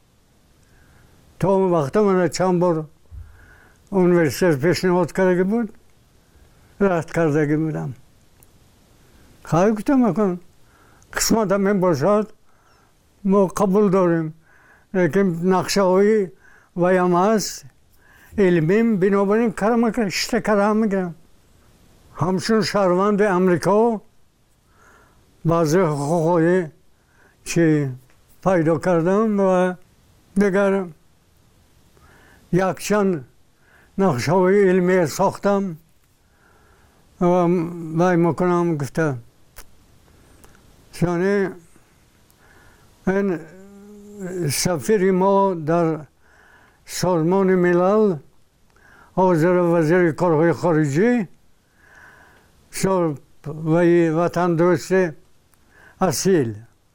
تا اون وقت من چند بار اونیورسیت پیشنهاد کرده بود رد کرده بودم. خواهی گفتم اکن قسمت همین باشد ما قبول داریم لیکن نقشه های ویم هست علمیم بنابراین کرم که اشته کرم میگم. همچون شهروند امریکا بعضی حقوقی چی پیدا کردم و دیگر یک چند نقشه های علمی ساختم و وی میکنم گفته چونه این سفیر ما در سازمان ملل حاضر وزیر کارهای خارجی وی وطن دوست اصیل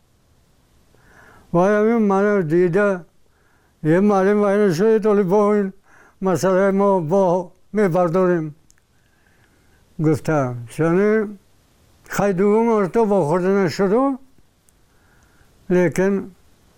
و همین من دیده یه معلم وی نشده تولی با این مسئله ما با میبرداریم. گفتم چونه خیلی دوم مرتا با خورده نشده لیکن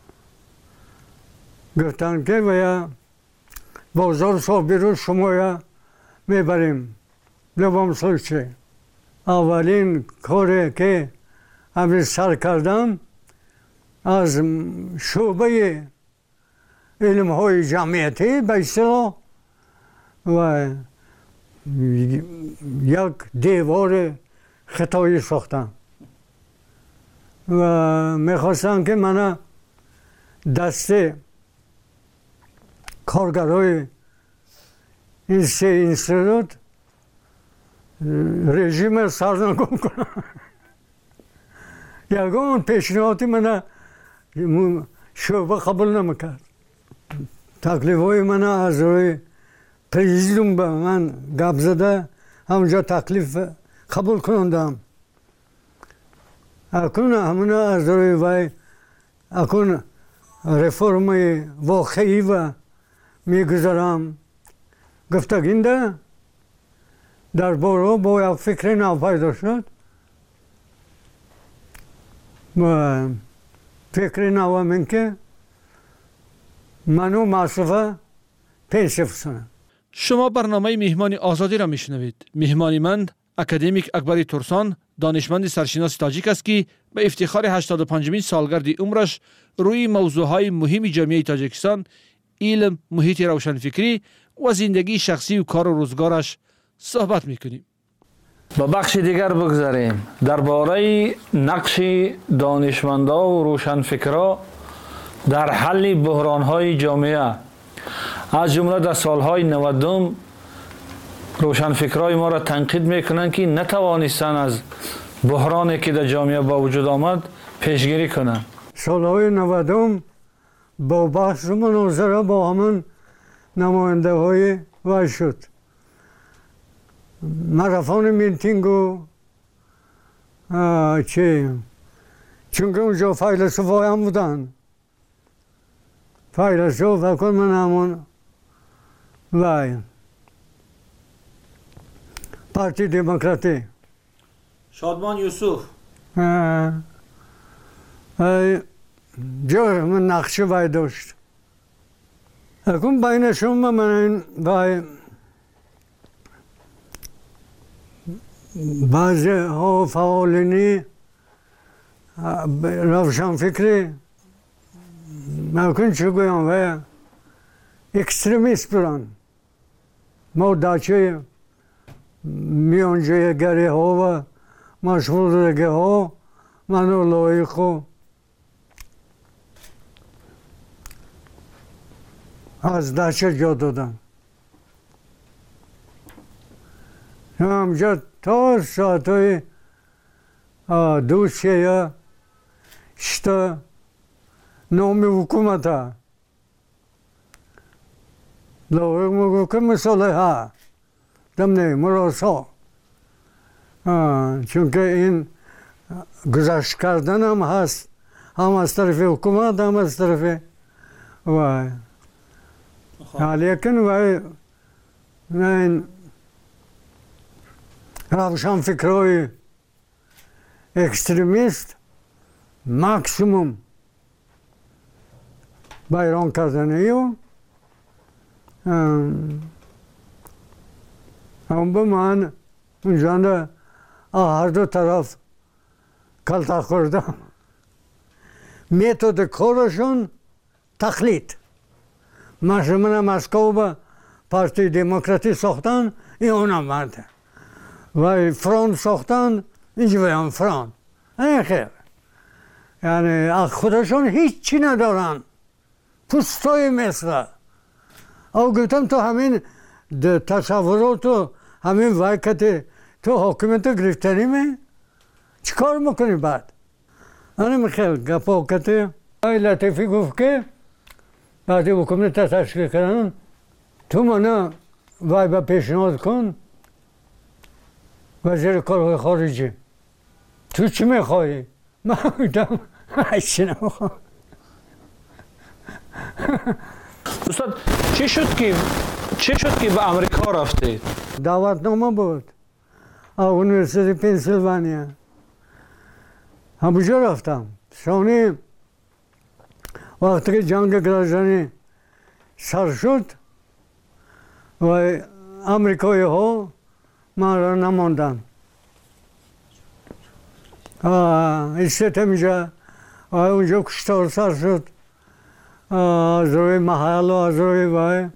گفتن که ویا بازار صاحبی رو شما یا میبریم لبام سوچه. اولین کاری که همین سر کردم از شعبه علم های جمعیتی به اصطلاح و یک دیوار خطایی ساختم و میخواستم که من دست کارگرای این سه اینستیتوت رژیم سرنگون کنم. یکم پیشنهادی من شعبه قبول نمیکرد. تکلیف های من از روی پریزیدوم به من گپ زده همونجا تکلیف قبول کنندم. اکنون همون از روی وی اکنون رفرم واقعی و میگذارم گفتگینده در باره با یک فکر نو پیدا شد و فکر نو من که منو مصرفه پیش بسنم. شما برنامه مهمان آزادی را میشنوید. مهمان من اکادمیک اکبری ترسان، دانشمند سرشناس تاجیک است که به افتخار هشتاد و پنجمین سالگرد عمرش روی موضوعهای مهم جامعه تاجیکستان، علم، محیط روشنفکری و زندگی شخصی و کار و روزگارش صحبت میکنیم. با بخش دیگر بگذاریم. درباره نقش دانشمندا و روشنفکرا در حل بحران‌های جامعه، از جمله در سالهای نودم روشنفکرای ما را تنقید میکنند که نتوانستند از بحرانی که در جامعه با وجود آمد پیشگیری کنند. سالهای نودم با بحث و مناظره با همون نماینده های وای شد. مرافان میتینگ و چه چون که اونجا فیلسوف های هم بودن. فیلسوف بکن من همون وای پارتی دموکراتی شادمان یوسف جور من نقشه وای داشت. اکن بینشون من وای بعضی ها فعالینی روشن فکری اکن چه گویم وای اکستریمیست برن ما داچه میانجه گری ها و مشغول رگه ها منو لایقو از داچه جا دادن. همجا تا ساعت های دوست یا شتا نامی حکومت ها لایق مگو که مثاله ها دمنه مراسا چون که این گذشت کردن هم هست، هم از طرف حکومت هم از طرف وای لیکن وای این روشن فکرهای اکستریمیست ماکسیموم بیران کردنه و هم به من اونجا هر دو طرف کلتا خوردم. میتود کارشون تقلید. مثلا مسکو به پارتی دموکراتی ساختن این اونم برده و فرانس ساختن اینجا هم فرانس این خیر یعنی خودشون هیچی ندارن پوستای مثل او گفتم تو همین تصورات و همین وقت تو حاکمیت گرفتنی می چیکار میکنی بعد؟ انا میخوام گپا کتی ای لطیفی گفت که بعد حکومت تشکیل کردن تو منو وای با پیشنهاد کن وزیر کارهای خارجی. تو چی میخوایی؟ من بودم هیچی نمیخوام. استاد چی شد که چی شد که به امریکا رفتید؟ دعوتنامه بود از یونیورسیتی پنسیلوانیا. همونجا رفتم. شانی وقتی که جنگ گرازانی سر شد و امریکایی ها من را نماندن. استیت اینجا و اونجا کشتار سر شد از روی محل و از روی وای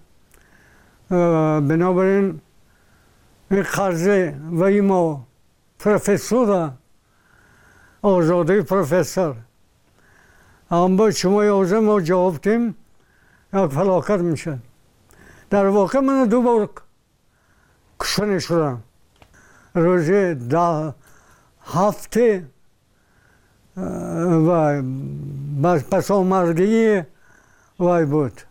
بنابراین این قرضه و این ما پروفسور آزادی پروفسور هم با شما یازه ما جواب تیم یک فلاکت میشن. در واقع من دو بار کشتنی شدم. روزی ده هفته و پس آمرگی وای بود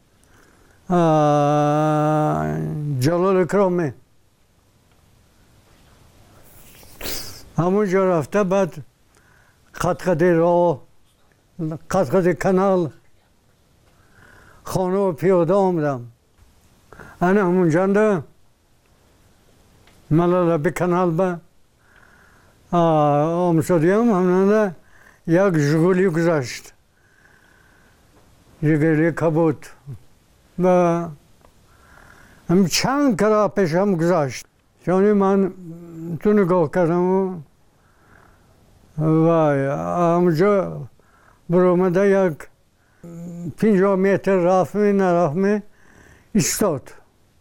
جلال کرامی همونجا رفته. بعد قد قد راه قد قد کانال خانه و پیاده آمدم. انا همونجا ده ملالا به کانال با آمسادیم همونده یک جگولی گذاشت جگولی کبود و هم چند کرا پیش هم گذاشت چونی من تو نگاه کردم و همونجا برآمده یک پنجاه متر رفت می نرفت می ایستاد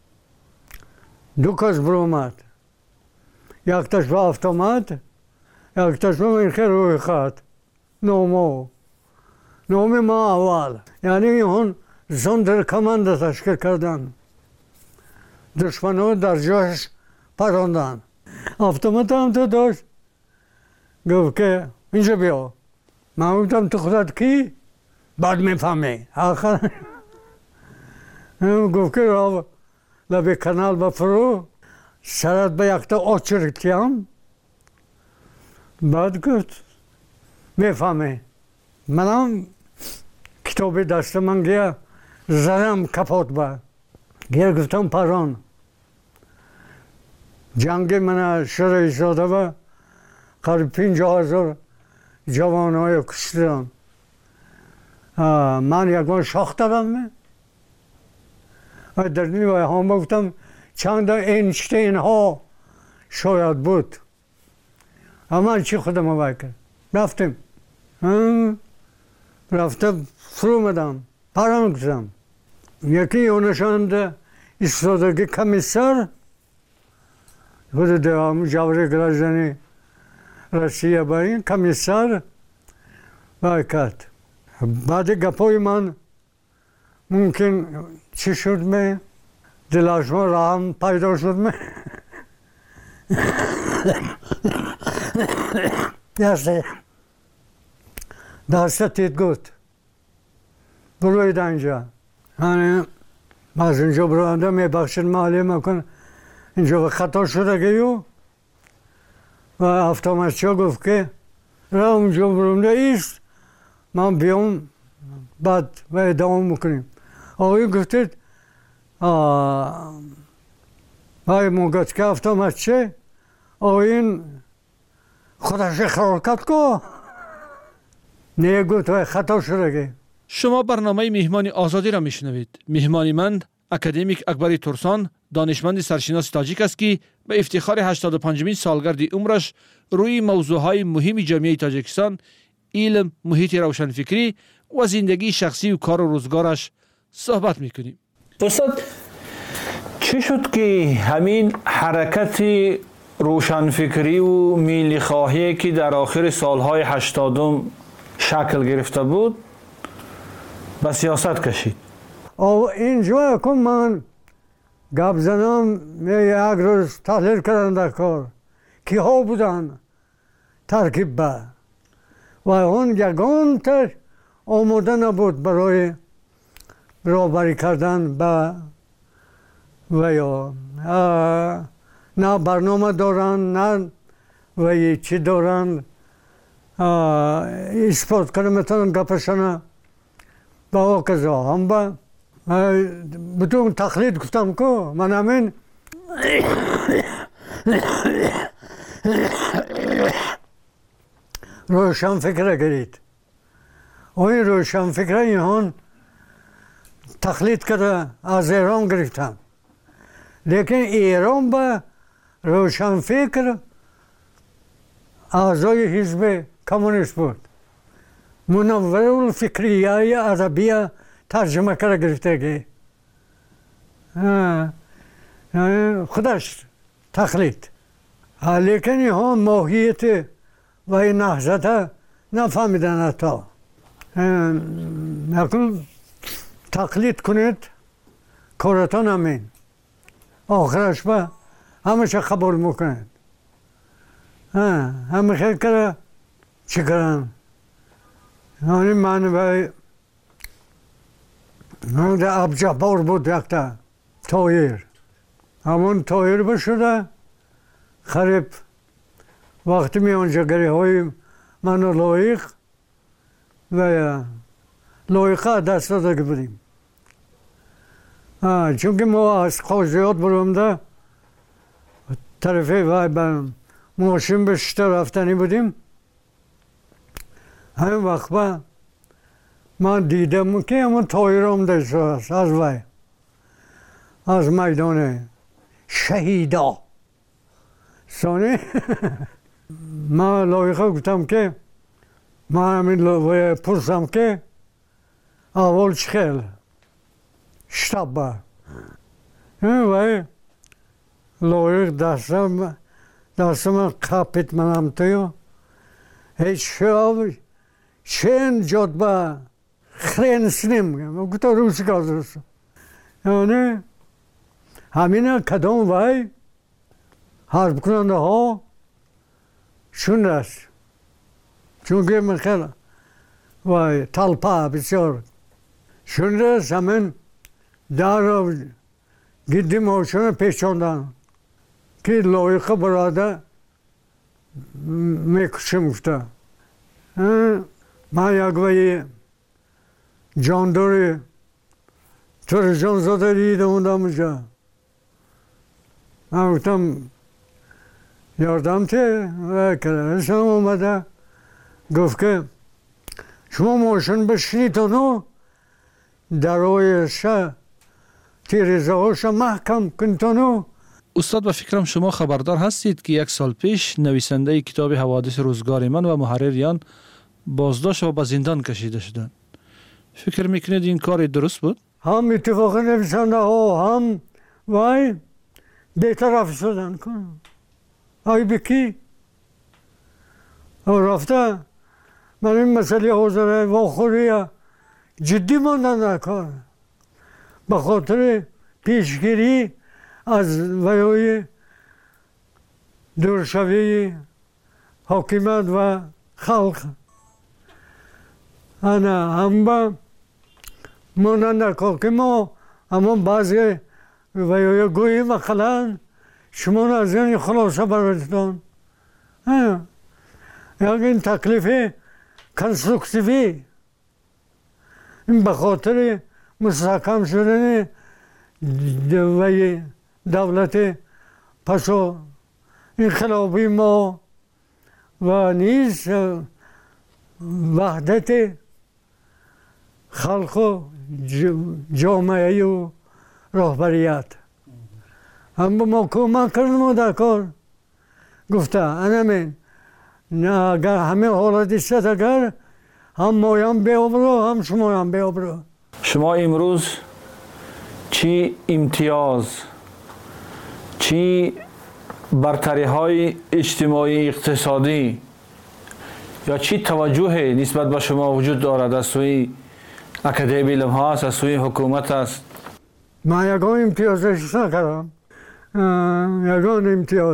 دو کس برآمد یک تاش به هفت آمد یک تاش به این خیر روی خط نومو نوم ما اول یعنی اون زندر کمانده تشکیل کردن دشمنو در جاش پراندن автомат هم تو داشت گفت که اینجا بیا من گفتم تو خودت کی؟ بعد میفهمی آخر گفت که را لبه کانال بفرو سرت به یک تا آچرتیم بعد گفت میفهمی منم کتابی دست من گیا زدم کپوت با گیا گفتم پران جنگ من شروع شده و قریب پنجاه هزار جوان های کشتن من یکمان شاخ دارم در نیوه هم گفتم چند اینشتین ها شاید بود اما چی خودم رو بکر رفتیم رفتم فرو مدم پران کردم یکی اونشاند ایستادگی کمیسر خود دوام جوری گرازنی روسیه با این کمیسر باید بعد گپای من ممکن چی شد می دلاش ما راهم پیدا شد می دسته دسته تید گفت بروید اینجا یعنی از اینجا برانده می بخشید مالی مکن اینجا خطا شده گیو و افتامتچا گفت که را اونجا برونده ایست من بیام بعد و ادامه میکنیم آقای گفتید آقای موگت که افتامتچه آقای خودش اخرار کرد که نه گفت و خطا شده گی شما برنامه مهمان آزادی را میشنوید. مهمان من اکادمیک اکبری ترسان دانشمند سرشناس تاجیک است که به افتخار هشتاد و پنجمین سالگرد عمرش روی موضوعهای مهم جامعه تاجیکستان، علم، محیط روشنفکری و زندگی شخصی و کار و روزگارش صحبت میکنیم. استاد چی شد که همین حرکت روشنفکری و میلی خواهی که در آخر سالهای هشتادم شکل گرفته بود به سیاست کشید؟ او اینجا کن من گپ زنم یک روز تحلیل کردن در کار که ها بودن ترکیب به و اون یگان تر آماده نبود برای برابری کردن به و یا نه برنامه دارن نه و چی دارن اثبات کنه میتونن گپشنه با کجا هم با بدون تقلید گفتم که من همین روشن فکره گرید و این روشن فکره اینهان تقلید کرده از ایران گرفتن لیکن ایران با روشن فکر اعضای حزب کمونیست بود منور الفکریه عربیه ترجمه کرده گرفته گی خودش تقلید لیکن اینها ماهیت و این نهضت نفهمیدن حتی یکم تقلید کنید کارتان همین آخرش با همه چه قبول میکنید همه خیلی کرده چی کردن یعنی من به در ابجهبار بود یکتا تایر همون تایر بشده خریب وقتی می آنجا گری های من لایق و لایقه دست داده بودیم چون که ما از قاضیات برامده طرفه وای به ماشین به شتا رفتنی بودیم. همین وقت با من دیدم که همون تایر آمده است از وای از میدان شهیدا سانی. من لایقه گفتم که من همین لایقه پرسم که اول چخیل شتاب با وای لایق دستم دستم کپیت منم توی هیچ شاب چند جاد با خرینسنیم گفتا روسی کازرس یعنی همین کدام وای حرب کننده ها شون است چون که من خیلی وای تلپا بسیار شون است همین در گیدی ماشون پیچاندن که لایقه براده میکشم گفته. من یک وی جانداری ترجان زده دیده اوندم اونجا. من گفتم یاردم ته و کلنشم اومده گفت که شما ماشین بشنید و درایش تیریزه هاش محکم کنتونو. استاد به فکرم شما خبردار هستید که یک سال پیش نویسنده کتاب حوادث روزگار من و محرریان بازداشت و به زندان کشیده شدند. فکر میکنید این کار درست بود؟ هم اتفاق نویسنده ها هم وای بیطرف شدن کن. آی بکی رفته من این مسئله حوزره واخوری جدی ماندن کار به خاطر پیشگیری از ویای دورشوی حاکمیت و خلق. انا هم با مانند که ما اما بعضی ویای گویی مثلا شما از این خلاصه برداشتن. یک این تکلیف کنسترکتیوی این به خاطر مستحکم شدن دولت پسو انقلابی ما و نیز وحدت خلق و جامعه و رهبریت هم با ما کمک کردن در کار گفته انمین نه اگر همه حالتی شد اگر هم مایم بیابرو هم شمایم بیابرو. شما امروز چی امتیاز چی برتری های اجتماعی اقتصادی یا چی توجه نسبت به شما وجود دارد از سوی اکادمی علم ها است از سوی حکومت است؟ من یکان امتیازش نکردم یکان امتیاز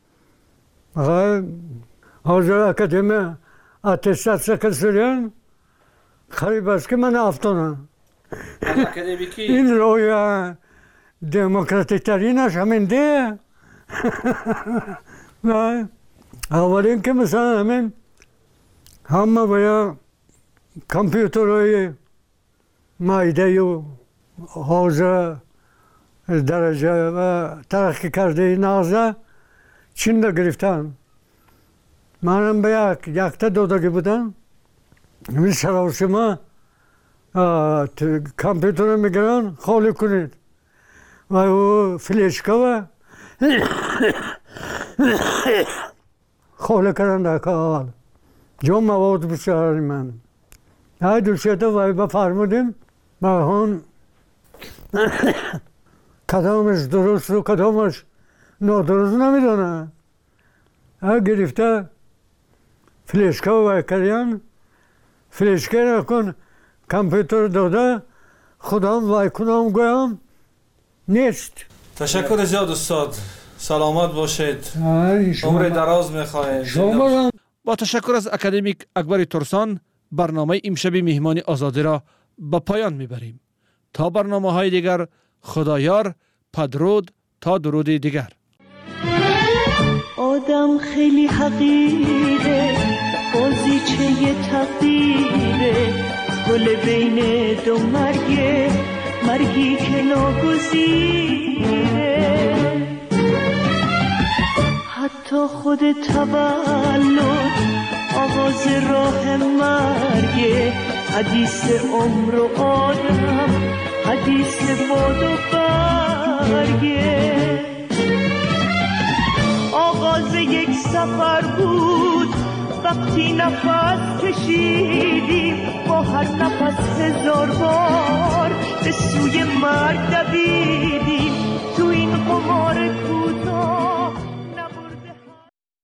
حاضر اکادمی اتستات سکرسیان خریب است که من افتانم این روی دموکراتیک ترینش همین ده. اولین که مثلا همین همه باید کامپیوترهای مایده و حوزه درجه و ترقی کرده نازه چین را گرفتن. منم به یک یک تا دودگی بودم همین سراوسی ما کامپیوتر رو میگرن خالی کنید و او فلیشکا و خالی کردن در که اول جو مواد بسیار من های دوشیده و بفرمودیم و هون کدامش درست و کدامش نادرست نمیدونه ها گرفته فلیشکا و کریان فلیشکا را کن کامپیوتر داده خودم وای کنم گویم نیست. تشکر زیاد استاد، سلامت باشید، عمر دراز میخواهید. با تشکر از اکادمیک اکبر ترسان برنامه امشب مهمانی آزادی را به پایان میبریم. تا برنامه های دیگر خدایار، پدرود، تا درود دیگر. آدم خیلی حقیره، بازیچه تقدیره، گل بین دو مرگه، مرگی که ناگزیره، حتی خود تولد آغاز راه مرگه، حدیث عمر و آدم حدیث باد و برگه. آغاز یک سفر بود وقتی نفس کشیدیم، با هر نفس هزار بار به سوی مرگ دویدیم. تو این قمار کوتاه